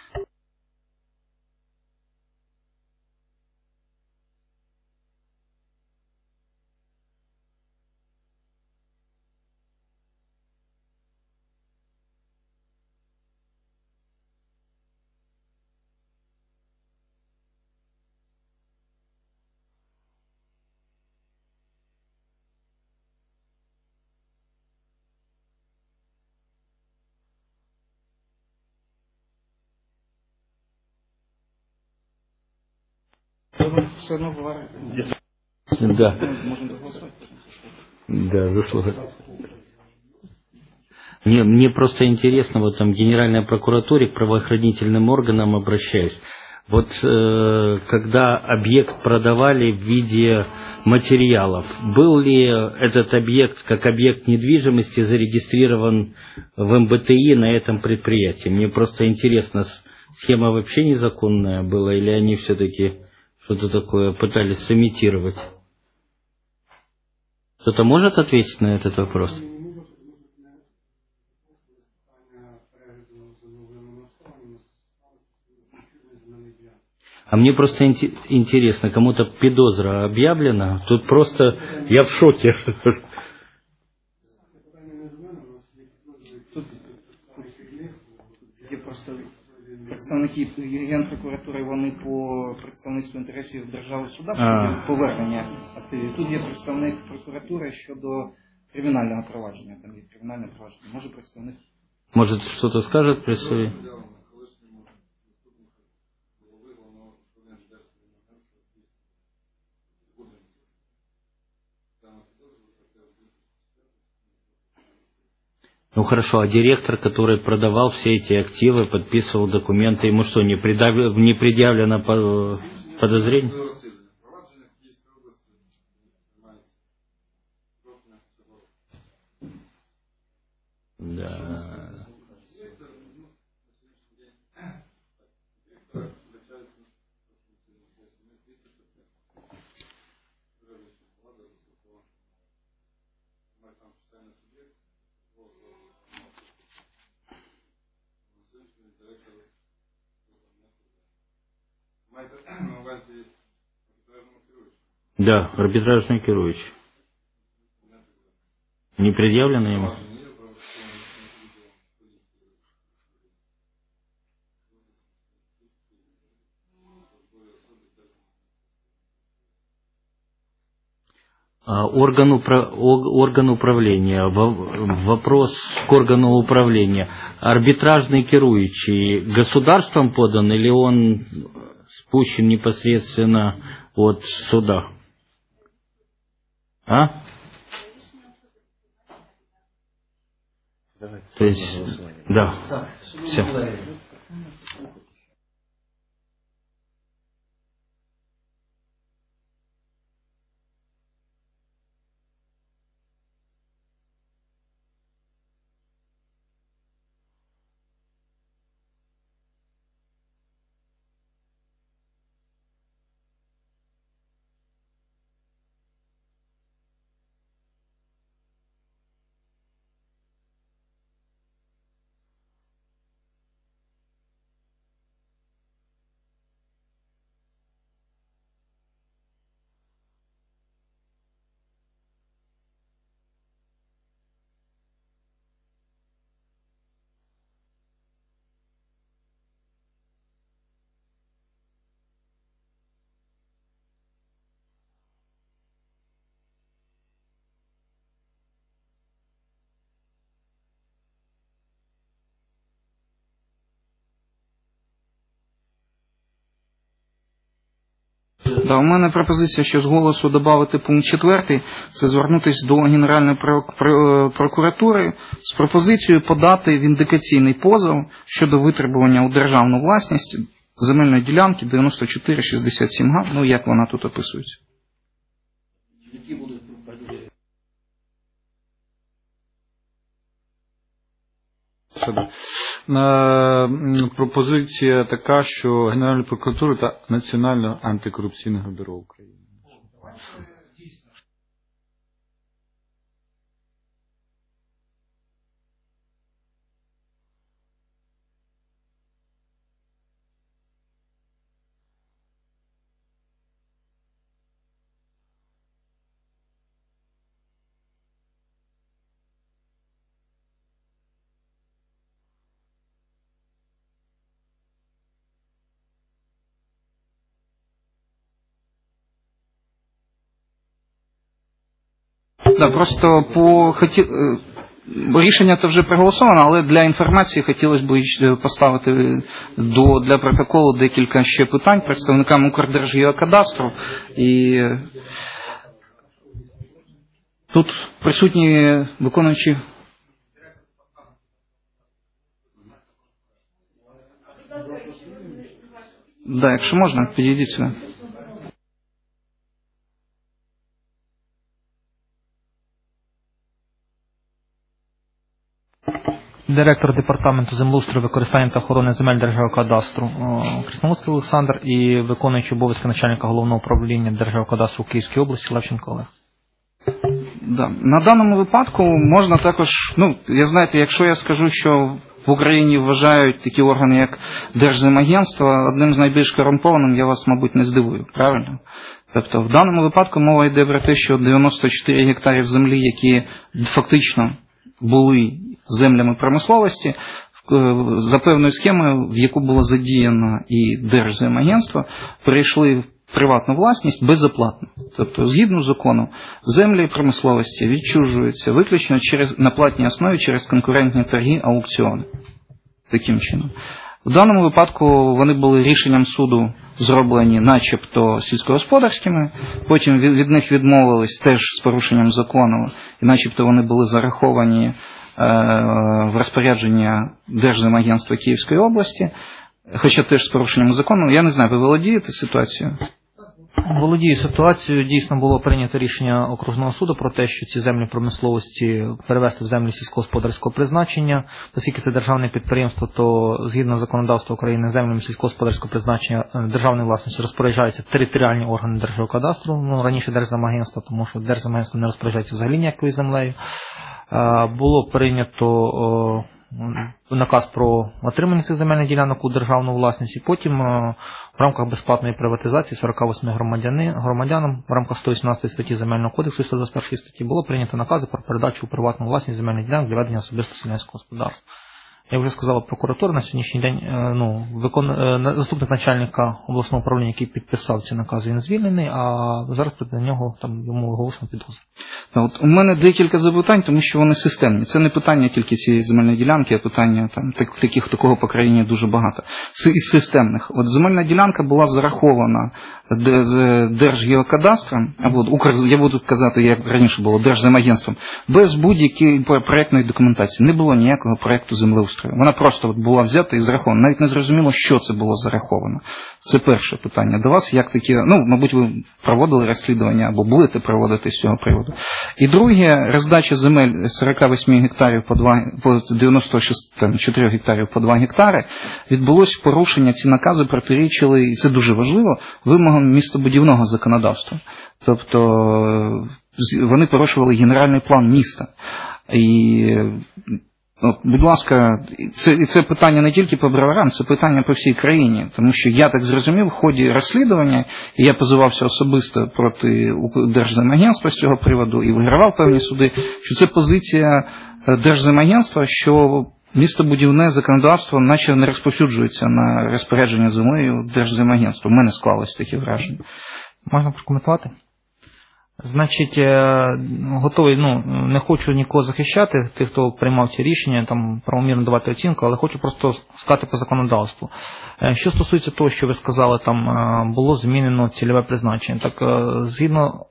Speaker 6: Все одно була.
Speaker 7: Да.
Speaker 6: Можемо доголосувати.
Speaker 7: Да, заслуга. Мне просто интересно, вот там Генеральная прокуратура к правоохранительным органам обращаясь. Вот когда объект продавали в виде материалов, был ли этот объект как объект недвижимости зарегистрирован в МБТИ на этом предприятии? Мне просто интересно, схема вообще незаконная была или они все-таки что-то такое пытались сымитировать? Кто-то может ответить на этот вопрос? А мне просто интересно, кому-то подозра объявлена? Тут просто я в шоке.
Speaker 6: Представники Генпрокуратури, вони по представництву інтересів держави суда щодо повернення активів. Тут є представник прокуратури щодо кримінального провадження. Там є кримінальне провадження. Може представник?
Speaker 7: Может, что-то скажет при себе? Ну хорошо, а директор, который продавал все эти активы, подписывал документы, ему что, не предъявлено подозрение? Да. Да, арбитражный керующий. Не предъявлено ему? Орган управления. Вопрос к органу управления. Арбитражный керующий государством подан или он спущен непосредственно от суда? А? То есть, да. Все.
Speaker 6: Да, у мене пропозиція ще з голосу додати пункт 4. Це звернутися до Генеральної прокуратури з пропозицією подати віндикаційний позов щодо витребування у державну власність земельної ділянки 9467 га, ну як вона тут описується.
Speaker 3: Пропозиція така, що Генеральна прокуратура та Національне антикорупційне бюро України.
Speaker 6: Да, просто рішення то вже проголосовано, але для інформації хотілося б поставити для протоколу декілька ще питань представникам Укрдержгеокадастру. І тут присутні виконуючі. Да, якщо можна, підійдіть сюди.
Speaker 10: Директор департаменту землеустрою, використання та охорони земель Держгеокадастру Красноуцький Олександр і виконуючий обов'язки начальника головного управління Держгеокадастру в Київській області Левченко Олег.
Speaker 6: Да. На даному випадку можна також, знаєте, якщо я скажу, що в Україні вважають такі органи, як Держземагентство, одним з найбільш корумпованим, я вас, мабуть, не здивую, правильно? Тобто в даному випадку мова йде про те, що 94 гектарів землі, які фактично були землями промисловості, за певною схемою, в яку було задіяно і Держземагентство, перейшли в приватну власність безоплатно. Тобто, згідно з законом, землі промисловості відчужуються виключно на платній основі через конкурентні торги, аукціони. Таким чином. В даному випадку вони були рішенням суду зроблені начебто сільськогосподарськими, потім від них відмовились теж з порушенням закону, і начебто вони були зараховані в розпорядження Держземагентства Київської області, хоча теж з порушенням закону. Я не знаю, ви володієте ситуацією?
Speaker 10: Володію ситуацією. Дійсно було прийнято рішення окружного суду про те, що ці землі промисловості перевести в землі сільськогосподарського призначення. Оскільки це державне підприємство, то згідно законодавства України землями сільськогосподарського призначення державної власності розпоряджаються територіальні органи Держгеокадастру, раніше Держземагентства, тому що Держземагентство не розпоряджається взагалі ніякою землею. Було прийнято наказ про отримання цих земельних ділянок у державну власність, і потім в рамках безплатної приватизації 48 громадянам в рамках 118 статті Земельного кодексу і 121 статті було прийнято накази про передачу у приватну власність земельних ділянок для ведення особисто селянського господарства. Як вже сказала прокуратура, на сьогоднішній день заступник начальника обласного управління, який підписав ці накази, він звільнений, а зараз проти нього йому оголошено підозру.
Speaker 6: От у мене декілька запитань, тому що вони системні. Це не питання тільки цієї земельної ділянки, а питання таких такого по країні дуже багато. Із системних. От земельна ділянка була зарахована Держгеокадастром, або я буду казати, як раніше було, Держземагентством, без будь-якої проєктної документації. Не було ніякого проєкту землеустрою. Вона просто була взята і зарахована. Навіть не зрозуміло, що це було зараховано. Це перше питання до вас. Як такі, мабуть, ви проводили розслідування або будете проводити з цього приводу. І друге, роздача земель з 48 гектарів по 94 гектарів по 2 гектари відбулось порушення, ці накази протирічили, і це дуже важливо, вимогам містобудівного законодавства. Тобто вони порушували генеральний план міста. І будь ласка, це питання не тільки по броварам, це питання по всій країні. Тому що я так зрозумів, в ході розслідування, і я позивався особисто проти Держземагентства з цього приводу і вигравав певні суди, що це позиція Держземагентства, що містобудівне законодавство наче не розповсюджується на розпорядження землею Держземагентства. У мене склалось таке враження.
Speaker 10: Можна прокоментувати? Значить, готовий, не хочу нікого захищати, тих, хто приймав ці рішення, правомірно давати оцінку, але хочу просто сказати по законодавству. Що стосується того, що ви сказали, було змінено цільове призначення. Так, згідно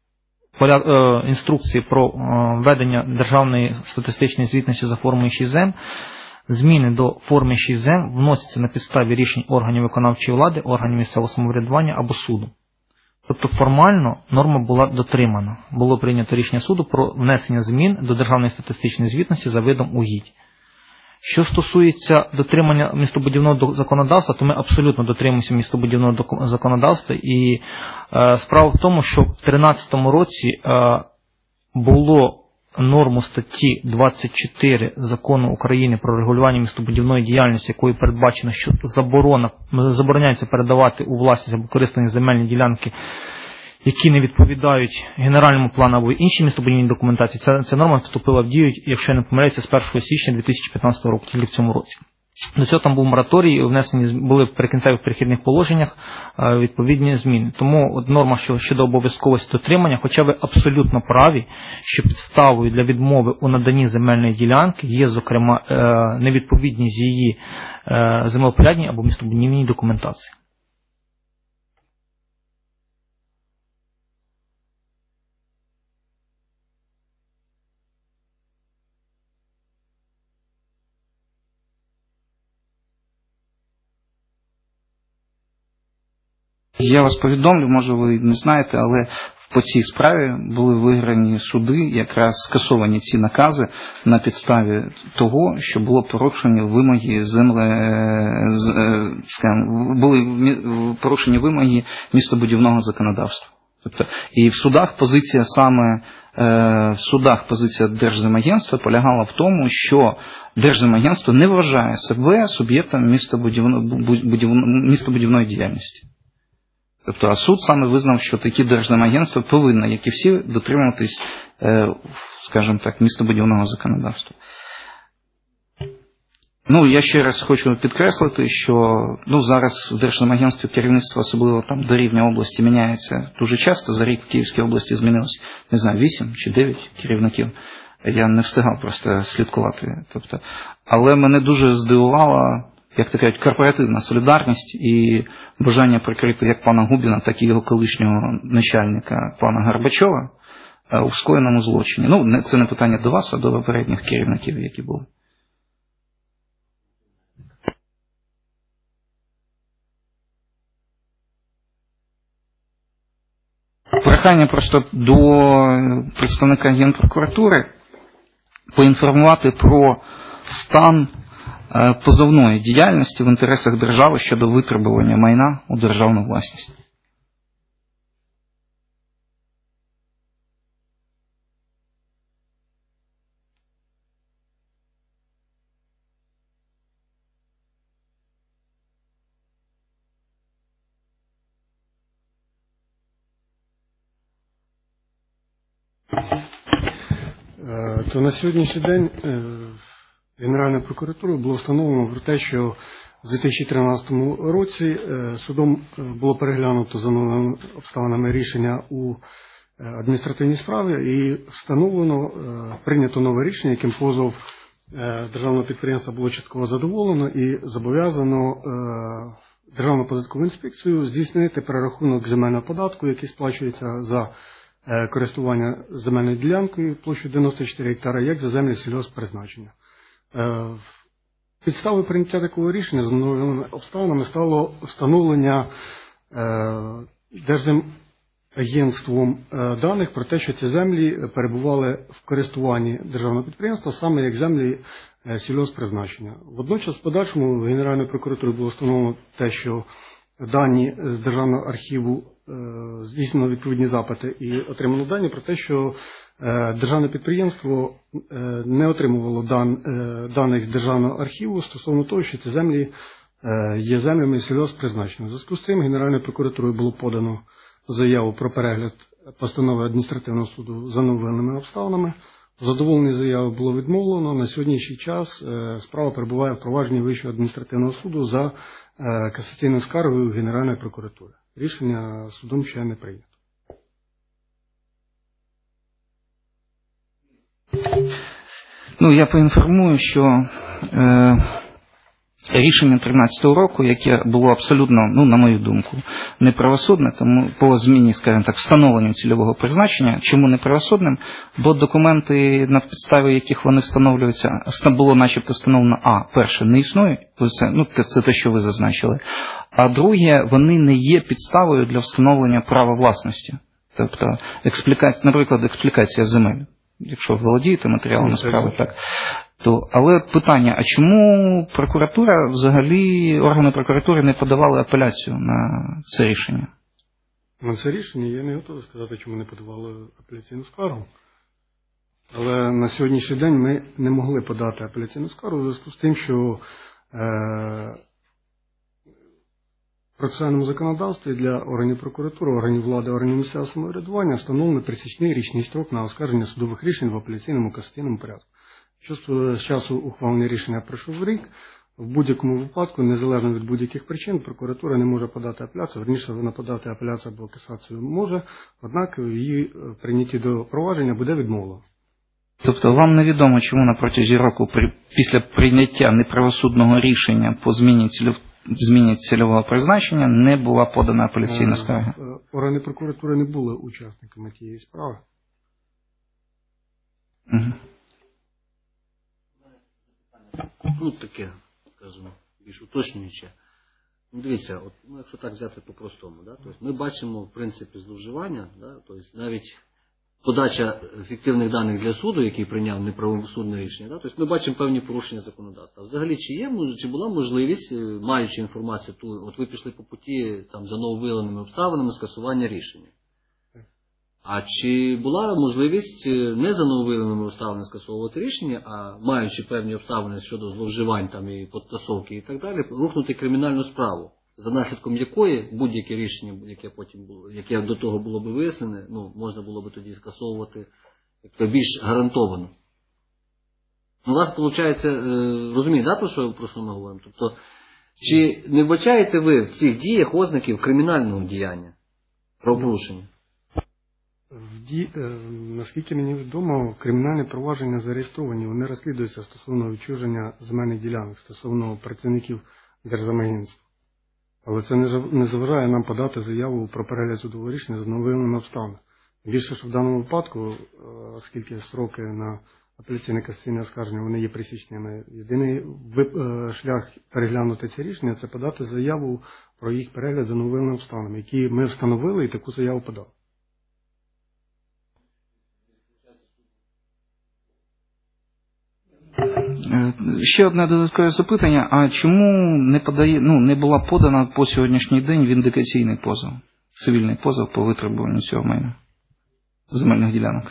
Speaker 10: інструкції про ведення державної статистичної звітності за формою 6М, зміни до форми 6М вносяться на підставі рішень органів виконавчої влади, органів місцевого самоврядування або суду. Тобто формально норма була дотримана. Було прийнято рішення суду про внесення змін до державної статистичної звітності за видом угідь. Що стосується дотримання містобудівного законодавства, то ми абсолютно дотримуємося містобудівного законодавства. І справа в тому, що в 2013 році було норму статті 24 Закону України про регулювання містобудівної діяльності, якою передбачено, що забороняється передавати у власність або користування земельні ділянки, які не відповідають генеральному плану або іншій містобудівній документації. Ця норма вступила в дію, якщо я не помиляюся, з 1 січня 2015 року, тільки в цьому році. До цього там був мораторій, внесені були в прикінцевих перехідних положеннях відповідні зміни. Тому норма щодо обов'язковості дотримання, хоча ви абсолютно праві, що підставою для відмови у наданні земельної ділянки є, зокрема, невідповідність її землевпорядній або містобудівній документації.
Speaker 6: Я вас повідомлю, може ви не знаєте, але по цій справі були виграні суди, якраз скасовані ці накази на підставі того, що було порушені вимоги були порушені вимоги містобудівного законодавства. Тобто, і в судах позиція Держземагентства полягала в тому, що Держземагентство не вважає себе суб'єктом містобудівної діяльності. Тобто, а суд саме визнав, що такі держземагентства повинні, як і всі, дотримуватись, скажімо так, містобудівного законодавства. Я ще раз хочу підкреслити, що зараз в Держземагентстві керівництво, особливо до рівня області, міняється дуже часто. За рік в Київській області змінилось, 8 чи 9 керівників. Я не встигав просто слідкувати. Тобто, але мене дуже здивувала, як то кажуть, корпоративна солідарність і бажання прикрити як пана Губіна, так і його колишнього начальника пана Горбачова у скоєному злочині. Це не питання до вас, а до попередніх керівників, які були. Прохання просто до представника Генпрокуратури поінформувати про стан позовної діяльності в інтересах держави щодо витребування майна у державну власність.
Speaker 11: То на сьогоднішній день Генеральною прокуратурою було встановлено про те, що в 2013 році судом було переглянуто за новими обставинами рішення у адміністративній справі і встановлено, прийнято нове рішення, яким позов державного підприємства було частково задоволено і зобов'язано Державну податкову інспекцію здійснити перерахунок земельного податку, який сплачується за користування земельною ділянкою площею 94 гектара, як за землі сільгосппризначення. Підставою прийняття такого рішення за новими обставинами стало встановлення Держземагентством даних про те, що ці землі перебували в користуванні державного підприємства, саме як землі сільгосппризначення. Водночас, в подальшому, Генеральною прокуратурою було встановлено те, що дані з Державного архіву здійснено відповідні запити і отримано дані про те, що державне підприємство не отримувало даних з Державного архіву стосовно того, що ці землі є землями сільгосппризначення. У зв'язку з цим Генеральною прокуратурою було подано заяву про перегляд постанови адміністративного суду за новими обставинами. Задоволення заяви було відмовлено. На сьогоднішній час справа перебуває в провадженні Вищого адміністративного суду за касаційною скаргою Генеральної прокуратури. Рішення судом ще не прийнято.
Speaker 6: Я поінформую, що рішення 2013 року, яке було абсолютно, на мою думку, неправосудне, тому по зміні, скажімо так, встановленню цільового призначення. Чому неправосудним? Бо документи, на підставі яких вони встановлюються, було начебто встановлено, перше, не існує, це те, що ви зазначили, а друге, вони не є підставою для встановлення права власності. Тобто, наприклад, експлікація земель. Якщо володієте матеріалами справи, так. Але питання, а чому прокуратура, взагалі, органи прокуратури не подавали апеляцію на це рішення?
Speaker 11: На це рішення я не готовий сказати, чому не подавали апеляційну скаргу. Але на сьогоднішній день ми не могли подати апеляційну скаргу у зв'язку з тим, що в процесуальному законодавстві для органів прокуратури, органів влади, органів місцевого самоврядування встановлено присічний річний строк на оскарження судових рішень в апеляційному касаційному порядку. Що з часу ухвалення рішення пройшов рік, в будь-якому випадку, незалежно від будь-яких причин, прокуратура не може подати апеляцію. Верніше, вона подати апеляцію або касацію може, однак її прийнятті до провадження буде відмовлено.
Speaker 6: Тобто вам невідомо, чому на протязі року після прийняття неправосудного рішення по зміні цільового призначення не була подана апеляційна скарга?
Speaker 11: Органи прокуратури не були учасниками тієї справи.
Speaker 6: Угу.
Speaker 1: Таке, скажімо, більш уточнююче. Дивіться, якщо так взяти по-простому, ми бачимо, в принципі, зловживання, навіть подача фіктивних даних для суду, який прийняв неправосудне рішення, ми бачимо певні порушення законодавства. Взагалі, чи була можливість, маючи інформацію, ви пішли по путі за нововиявленими обставинами скасування рішення? А чи була можливість не за нововиявленими обставинами скасовувати рішення, а маючи певні обставини щодо зловживань і підтасовки і так далі, рухнути кримінальну справу, за наслідком якої будь-яке рішення, яке до того було б вияснене, можна було б тоді скасовувати більш гарантовано? У вас, виходить, розумієте, про що ми говоримо? Тобто, чи не вбачаєте ви в цих діях ознаків кримінального діяння, правопорушення?
Speaker 11: Наскільки мені відомо, кримінальні провадження зареєстровані, вони розслідуються стосовно відчуження земельних ділянок, стосовно працівників Держземагентства. Але це не заважає нам подати заяву про перегляд судового рішення за нововиявленими обставинами. Більше, що в даному випадку, оскільки строки на апеляційне касаційне оскарження, вони є присічними, єдиний шлях переглянути це рішення – це подати заяву про їх перегляд за нововиявленими обставинами, які ми встановили і таку заяву подали.
Speaker 6: Ще одне додаткове запитання. А чому не була подана по сьогоднішній день віндикаційний позов, цивільний позов по витребуванню цього майна, земельних ділянок?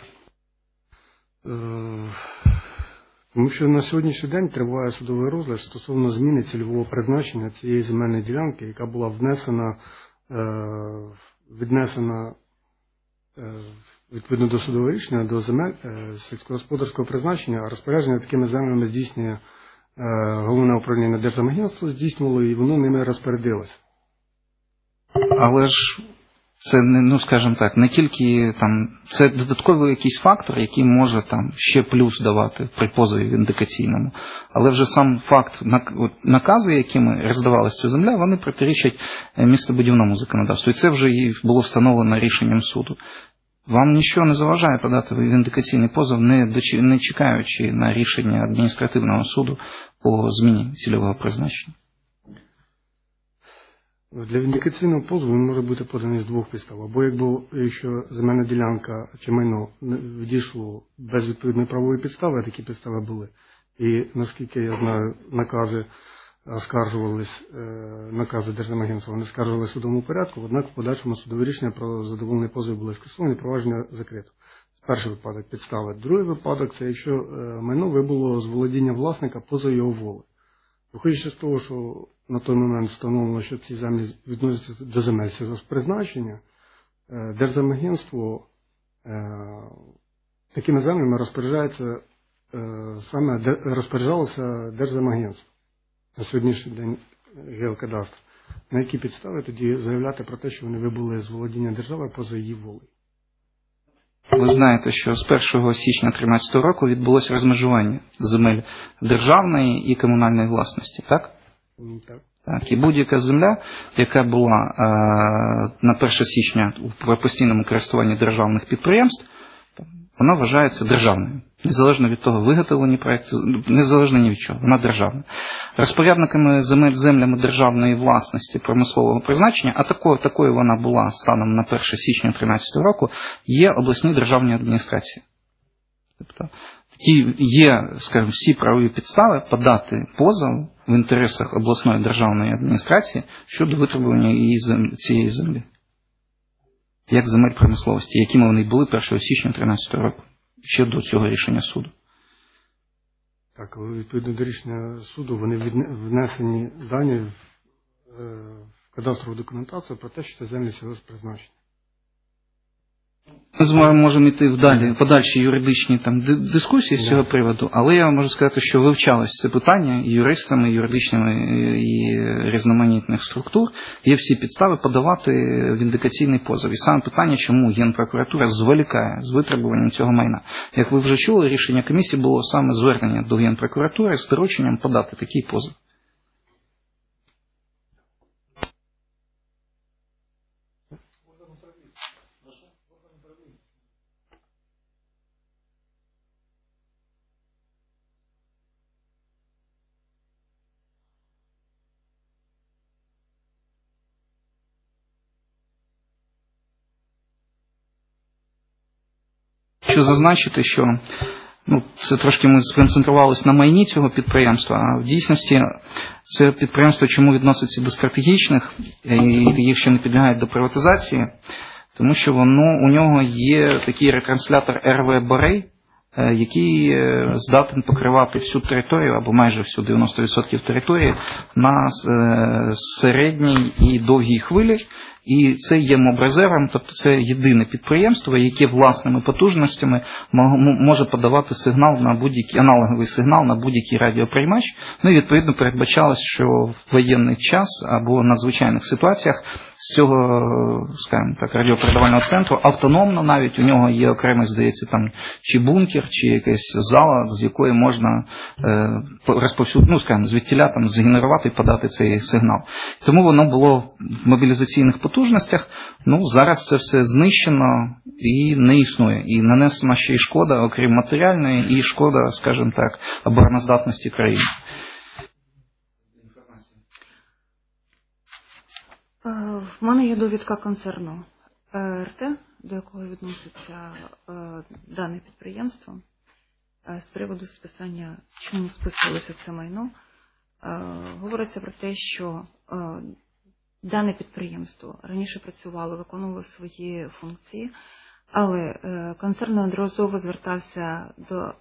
Speaker 11: Тому що на сьогоднішній день триває судовий розгляд стосовно зміни цільового призначення цієї земельної ділянки, яка була віднесена відповідно до судового рішення, до земель сільськогосподарського призначення, а розпорядження такими землями здійснює Головне управління Держземагентства, здійснювало і воно ними розпорядилося.
Speaker 6: Але ж це не, скажімо так, не тільки там, це додатковий якийсь фактор, який може там ще плюс давати при позові віндикаційному. Але вже сам факт накази, якими роздавалася ця земля, вони протирічать містобудівному законодавству. І це вже і було встановлено рішенням суду. Вам нічого не заважає подати віндикаційний позов, не чекаючи на рішення адміністративного суду по зміні цільового призначення?
Speaker 11: Для віндикаційного позову він може бути поданий з двох підстав. Або якщо земельна ділянка чи майно відійшло без відповідної правової підстави, а такі підстави були. І наскільки я знаю, накази Держземагентства, вони скаржували в судовому порядку, однак в подальшому судові рішення про задоволений позов були скасовані, провадження закрито. Перший випадок підстави. Другий випадок – це якщо майно вибуло з володіння власника поза його волею. Виходячи з того, що на той момент встановлено, що ці землі відносяться до земель сільгосппризначення, Держземагентство такими землями розпоряджалося Держземагентство на сьогоднішній день Геокадастр. На які підстави тоді заявляти про те, що вони вибули з володіння держави поза її волею?
Speaker 6: Ви знаєте, що з 1 січня 2013 року відбулося розмежування земель державної і комунальної власності, так?
Speaker 11: Так.
Speaker 6: Так, і будь-яка земля, яка була на 1 січня в постійному користуванні державних підприємств, вона вважається державною. Незалежно від того, виготовлені проєкти, незалежно ні від чого, вона державна. Розпорядниками землями державної власності промислового призначення, а такою вона була станом на 1 січня 2013 року, є обласні державні адміністрації. Тобто є, скажімо, всі правові підстави подати позов в інтересах обласної державної адміністрації щодо витребування цієї землі. Як земель промисловості, якими вони були 1 січня 2013 року, ще до цього рішення суду.
Speaker 11: Так, але відповідно до рішення суду вони внесені дані в кадастрову документацію про те, що це землі сільгосппризначення.
Speaker 6: Ми можемо йти в подальші юридичні дискусії з цього приводу, але я можу сказати, що вивчалось це питання і юристами, і юридичними і різноманітних структур. Є всі підстави подавати віндикаційний позов. І саме питання, чому Генпрокуратура зволікає з витребуванням цього майна. Як ви вже чули, рішення комісії було саме звернення до Генпрокуратури з дорученням подати такий позов. Хочу зазначити, що це трошки ми сконцентрувалися на майні цього підприємства, а в дійсності це підприємство чому відноситься до стратегічних і таких, що не підлягають до приватизації, тому що у нього є такий ретранслятор РВ Борей, який здатен покривати всю територію, або майже всю 90% території на середній і довгій хвилі. І це є мобрезервом, тобто це єдине підприємство, яке власними потужностями може подавати сигнал на будь-який аналоговий сигнал на будь-який радіоприймач. Ну і відповідно передбачалось, що в воєнний час або надзвичайних ситуаціях з цього, скажімо так, радіопередавального центру автономно навіть у нього є окремий, здається, там чи бункер, чи якась зала, з якої можна звідтіля там згенерувати і подати цей сигнал. Тому воно було в мобілізаційних потужностях. Зараз це все знищено і не існує. І нанесена ще й шкода, окрім матеріальної, і шкода, скажімо так, обороноздатності країни.
Speaker 12: В мене є довідка концерну РТ, до якого відноситься дане підприємство, з приводу списання, чому списувалося це майно. Говориться про те, що дане підприємство раніше працювало, виконувало свої функції, але концерн неодноразово звертався до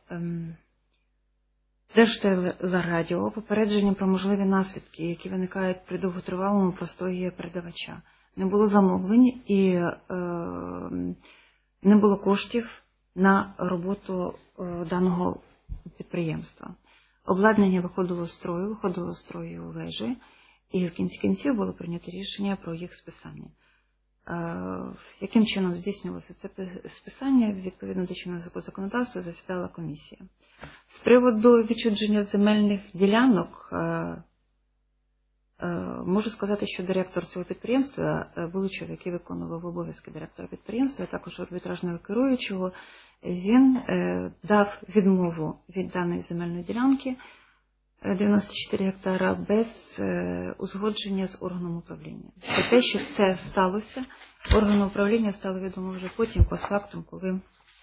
Speaker 12: Держтелерадіо попередженням про можливі наслідки, які виникають при довготривалому простої передавача. Не було замовлень, і не було коштів на роботу даного підприємства. Обладнання виходило з строю вежі, і в кінці кінців було прийнято рішення про їх списання. Яким чином здійснювалося це списання? Відповідно до чинного законодавства засідала комісія. З приводу відчуження земельних ділянок, можу сказати, що директор цього підприємства, Буличов, який виконував обов'язки директора підприємства, а також арбітражного керуючого, він дав відмову від даної земельної ділянки 94 гектара без узгодження з органом управління. Про те, що це сталося, органу управління стало відомо вже потім, постфактум, коли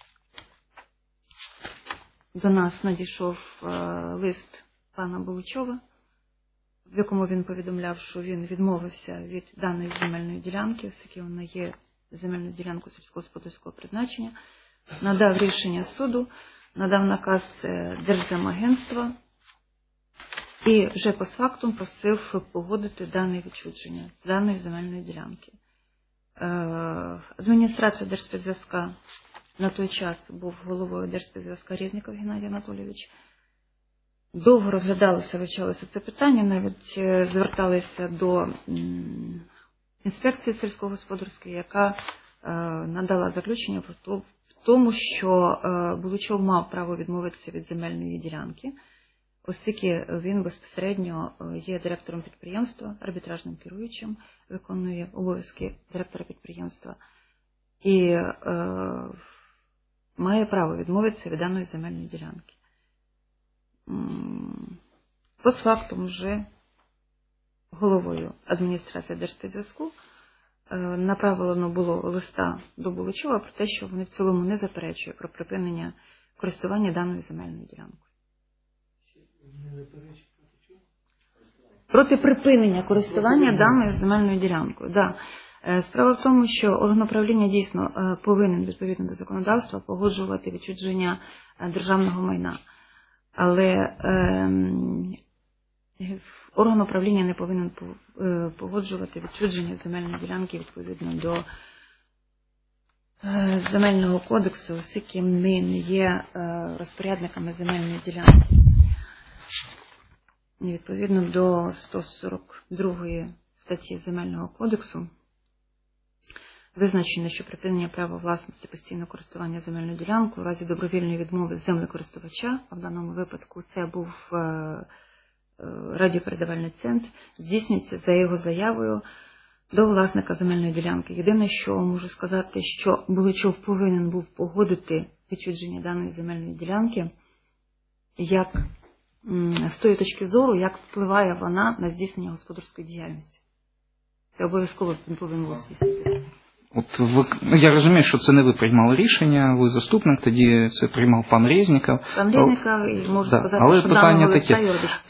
Speaker 12: до нас надійшов лист пана Буличова, в якому він повідомляв, що він відмовився від даної земельної ділянки, оскільки вона є земельною ділянкою сільськогосподарського призначення, надав рішення суду, надав наказ Держземагентства і вже постфактум просив погодити дане відчуження з даної земельної ділянки. Адміністрація Держспецзв'язка на той час був головою Держспецзв'язка Резніков Геннадій Анатолійович. Довго розглядалося, вивчалося це питання, навіть зверталися до інспекції сільськогосподарської, яка надала заключення в тому, що Буличов мав право відмовитися від земельної ділянки, оскільки він безпосередньо є директором підприємства, арбітражним керуючим, виконує обов'язки директора підприємства і має право відмовитися від даної земельної ділянки. Постфактум вже головою адміністрації Держспецзв'язку направлено було листа до Буличова про те, що вони в цілому не заперечують про припинення користування даною земельною ділянкою. Проти припинення користування даною земельною ділянкою, да. Справа в тому, що орган управління дійсно повинен відповідно до законодавства погоджувати відчуження державного майна. Але орган управління не повинен погоджувати відчуження земельної ділянки відповідно до земельного кодексу, оскільки ми не є розпорядниками земельної ділянки. І відповідно до 142 статті земельного кодексу визначено, що припинення права власності постійного користування земельною ділянкою у разі добровільної відмови землекористувача, а в даному випадку це був радіопередавальний центр, здійснюється за його заявою до власника земельної ділянки. Єдине, що можу сказати, що Буличов повинен був погодити відчуження даної земельної ділянки, як з тої точки зору, як впливає вона на здійснення господарської діяльності. Це обов'язково він повинен був здійснити.
Speaker 6: От я розумію, що це не ви приймали рішення, ви заступник, тоді це приймав пан Резніков.
Speaker 12: Пан Резніков, і можу сказати,
Speaker 6: але
Speaker 12: що
Speaker 6: питання
Speaker 12: даного
Speaker 6: таке.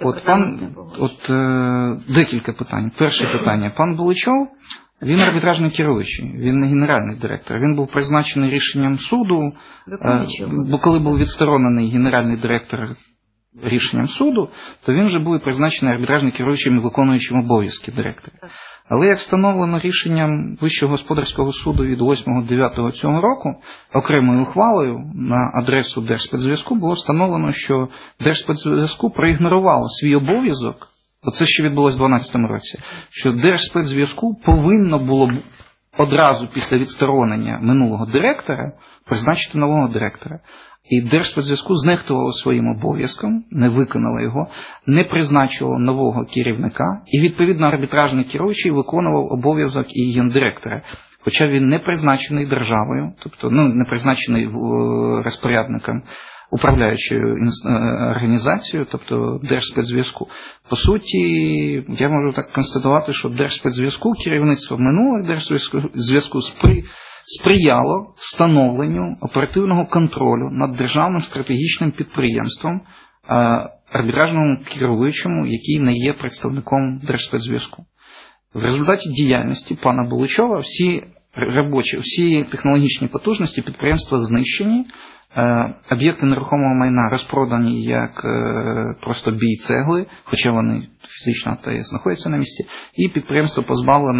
Speaker 6: Декілька питань. Перше питання. Пан Буличов, він арбітражний керуючий, він не генеральний директор. Він був призначений рішенням суду, бо коли був відсторонений генеральний директор рішенням суду, то він вже був призначений арбітражним керуючим і виконуючим обов'язки директора. Але як встановлено рішенням Вищого господарського суду від 8.9 цього року, окремою ухвалою на адресу Держспецзв'язку було встановлено, що Держспецзв'язку проігнорувало свій обов'язок, оце ще відбулося в 2012 році, що Держспецзв'язку повинно було одразу після відсторонення минулого директора призначити нового директора. І Держспецзв'язку знехтувало своїм обов'язком, не виконало його, не призначило нового керівника, і відповідно арбітражний керуючий виконував обов'язок і гендиректора. Хоча він не призначений державою, тобто не призначений розпорядником управляючою організацією, тобто Держспецзв'язку. По суті, я можу так констатувати, що Держспецзв'язку, керівництво минулого Держзв'язку сприяло встановленню оперативного контролю над державним стратегічним підприємством, арбітражному керуючому, який не є представником Держспецзв'язку. В результаті діяльності пана Буличова всі технологічні потужності підприємства знищені, об'єкти нерухомого майна розпродані як просто бій цегли, хоча вони фізично знаходяться на місці, і підприємство позбавлено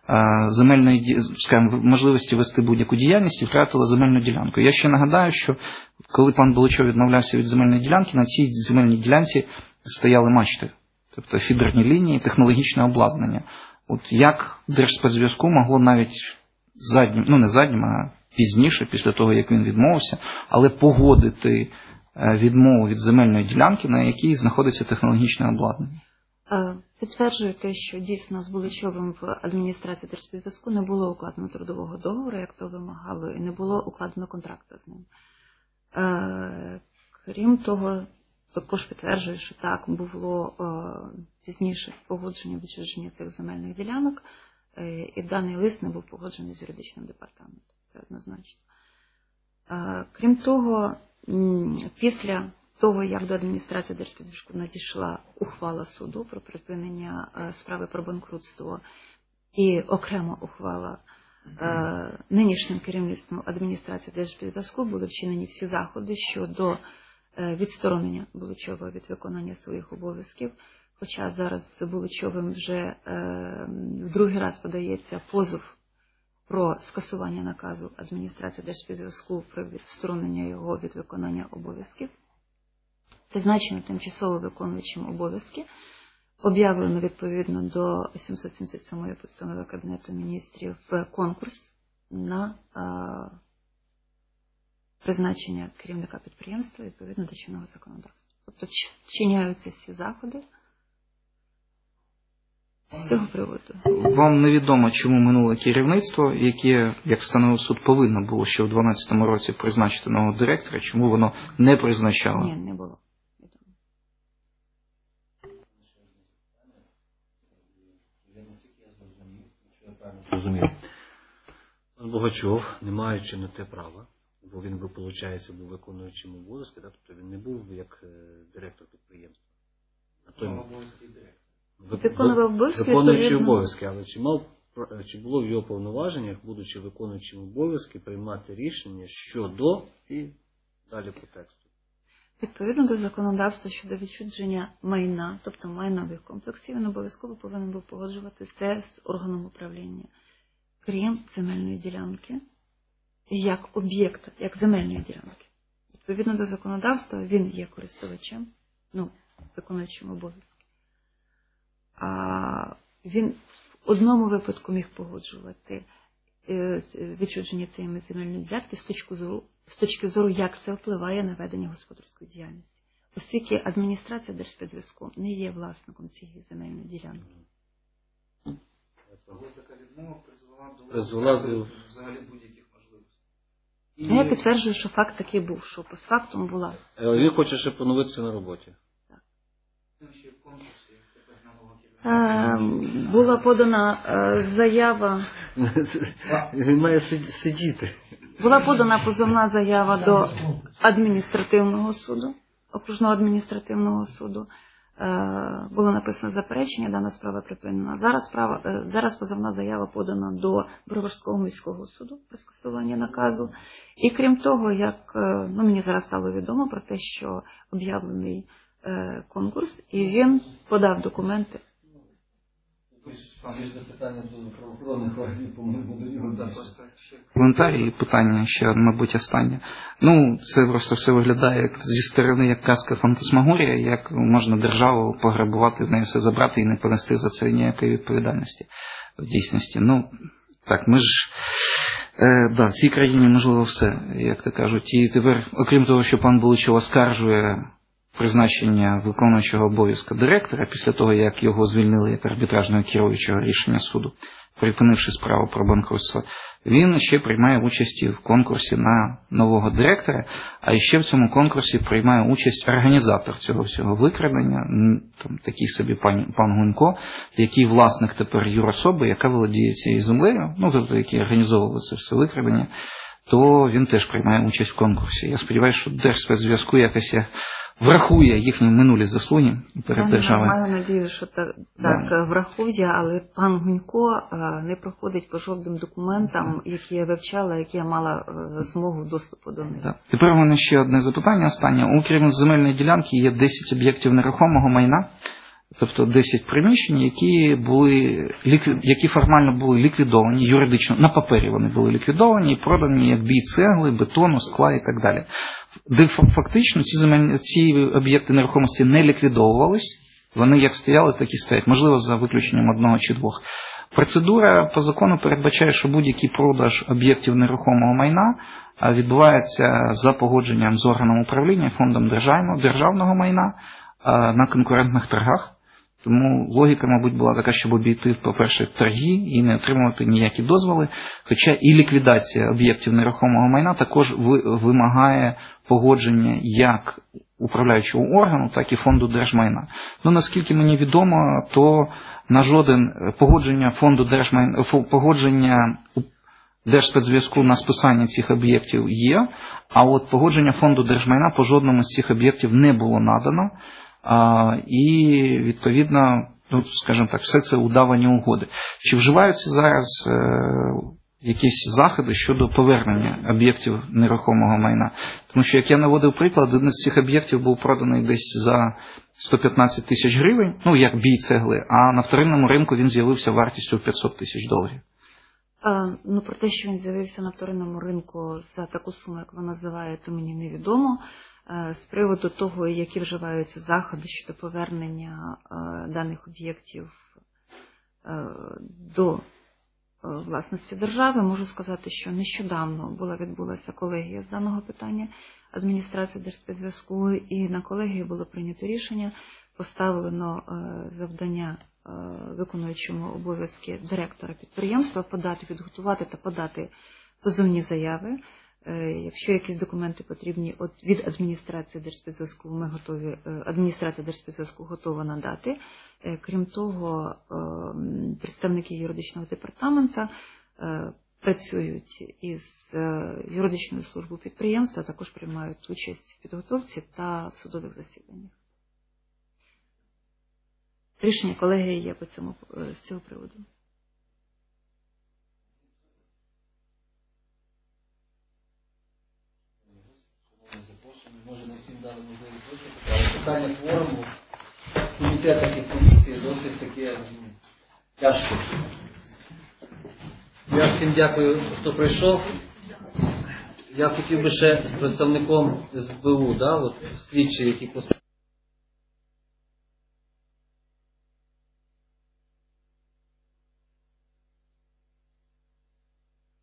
Speaker 6: можливості вести будь-яку діяльність і втратила земельну ділянку. Я ще нагадаю, що коли пан Буличов відмовлявся від земельної ділянки, на цій земельній ділянці стояли мачти, тобто фідерні лінії, технологічне обладнання. От як Держспецзв'язку могло навіть не заднім, а пізніше, після того, як він відмовився, але погодити відмову від земельної ділянки, на якій знаходиться технологічне обладнання?
Speaker 12: Підтверджую те, що дійсно з Буличовим в адміністрації Держспецзв'язку не було укладено трудового договору, як то вимагало, і не було укладено контракту з ним. Крім того, також підтверджую, що так, було пізніше погодження відчуження цих земельних ділянок, і даний лист не був погоджений з юридичним департаментом. Це однозначно. Крім того, після того, як до адміністрації Держспецзв'язку надійшла ухвала суду про припинення справи про банкрутство і окрема ухвала нинішнім керівництвом адміністрації Держспецзв'язку, були вчинені всі заходи щодо відсторонення Буличова від виконання своїх обов'язків. Хоча зараз з Буличовим вже в другий раз подається позов про скасування наказу адміністрації Держспецзв'язку про відсторонення його від виконання обов'язків. Призначено тимчасово виконуючим обов'язки, об'явлено відповідно до 777 постанови Кабінету міністрів конкурс на призначення керівника підприємства відповідно до чинного законодавства. Тобто вчиняються всі заходи з цього приводу.
Speaker 6: Вам невідомо, чому минуле керівництво, яке, як встановив суд, повинно було ще в 2012 році призначити нового директора, чому воно не призначало?
Speaker 12: Ні, не було.
Speaker 1: Пан Богачов, не маючи на те права, бо він, виходить, був виконуючим обов'язки, тобто він не був як директор підприємства. Виконуючий обов'язки, але чи було в його повноваженнях, будучи виконуючим обов'язки, приймати рішення щодо і далі по тексту?
Speaker 12: Відповідно до законодавства щодо відчуження майна, тобто майнових комплексів, він обов'язково повинен був погоджувати це з органом управління. Крім земельної ділянки, як об'єкта, як земельної ділянки. Відповідно до законодавства, він є користувачем, виконуючим обов'язки. А він в одному випадку міг погоджувати відчуження цієї земельної ділянки з точки зору, як це впливає на ведення господарської діяльності. Оскільки адміністрація Держспецзв'язку не є власником цієї земельної ділянки.
Speaker 6: Така відмова призвела до взагалі будь-яких можливостей.
Speaker 12: Я підтверджую, що факт такий був, що постфактум була.
Speaker 1: Він хоче ще поновитися на роботі.
Speaker 12: Так. Була подана заява.
Speaker 1: Він має сидіти.
Speaker 12: Була подана позовна заява до адміністративного суду, окружного адміністративного суду. Було написано заперечення, дана справа припинена. Зараз позовна заява подана до Броварського міського суду про скасування наказу. І крім того, як мені зараз стало відомо про те, що об'явлений конкурс, і він подав документи.
Speaker 1: Запитання до правоохоронних органів, по-моєму, до нього далі.
Speaker 6: Коментарі і питання ще, мабуть, останнє. Це просто все виглядає зі сторони як казка фантасмагорія, як можна державу пограбувати, в неї все забрати і не понести за це ніякої відповідальності в дійсності. Так, ми ж, в цій країні можливо все, як то кажуть. І тепер, окрім того, що пан Буличов оскаржує призначення виконуючого обов'язка директора після того, як його звільнили як арбітражного керуючого рішення суду, припинивши справу про банкрутство, він ще приймає участь в конкурсі на нового директора, а ще в цьому конкурсі приймає участь організатор цього всього викрадення, такий собі пан Гунько, який власник тепер юрособи, яка володіє цією землею, тобто який організовував це все викрадення, то він теж приймає участь в конкурсі. Я сподіваюся, що Держспецзв'язку якось врахує їхні минулі заслуги перед державою.
Speaker 12: Я маю надію, що так врахує, але пан Гунько не проходить по жодним документам, які я вивчала, які я мала змогу доступу до них.
Speaker 6: Тепер у мене ще одне запитання останнє. У керівництві земельної ділянки є 10 об'єктів нерухомого майна, тобто 10 приміщень, які формально були ліквідовані, юридично, на папері вони були ліквідовані і продані як бій цегли, бетону, скла і так далі. Де фактично ці об'єкти нерухомості не ліквідовувались, вони як стояли, так і стоять, можливо, за виключенням одного чи двох. Процедура по закону передбачає, що будь-який продаж об'єктів нерухомого майна відбувається за погодженням з органом управління, фондом державного майна на конкурентних торгах. Тому логіка, мабуть, була така, щоб обійти, по-перше, торги і не отримувати ніякі дозволи. Хоча і ліквідація об'єктів нерухомого майна також вимагає погодження як управляючого органу, так і фонду держмайна. Ну, наскільки мені відомо, то на жоден погодження фонду держмайна, погодження Держспецзв'язку на списання цих об'єктів є, а от погодження фонду держмайна по жодному з цих об'єктів не було надано. І, відповідно, ну, скажімо так, все це удавані угоди. Чи вживаються зараз якісь заходи щодо повернення об'єктів нерухомого майна? Тому що, як я наводив приклад, один з цих об'єктів був проданий десь за 115 тисяч гривень, ну, як бій цегли, а на вторинному ринку він з'явився вартістю в $500 тисяч.
Speaker 12: Ну, про те, що він з'явився на вторинному ринку за таку суму, як ви називаєте, мені невідомо. З приводу того, які вживаються заходи щодо повернення даних об'єктів до власності держави, можу сказати, що нещодавно відбулася колегія з даного питання адміністрації Держспецзв'язку, і на колегії було прийнято рішення, поставлено завдання виконуючому обов'язки директора підприємства підготувати та подати позовні заяви. Якщо якісь документи потрібні від адміністрації Держспецзв'язку, адміністрація Держспецзв'язку готова надати. Крім того, представники юридичного департаменту працюють із юридичною службою підприємства, також приймають участь в підготовці та в судових засіданнях. Рішення колегії є з цього приводу.
Speaker 1: Може, не всім дали можливість виступити, але питання кворуму в комітетах і комісії досить таке тяжке. Я всім дякую, хто прийшов. Я хотів би ще з представником СБУ, слідчі, які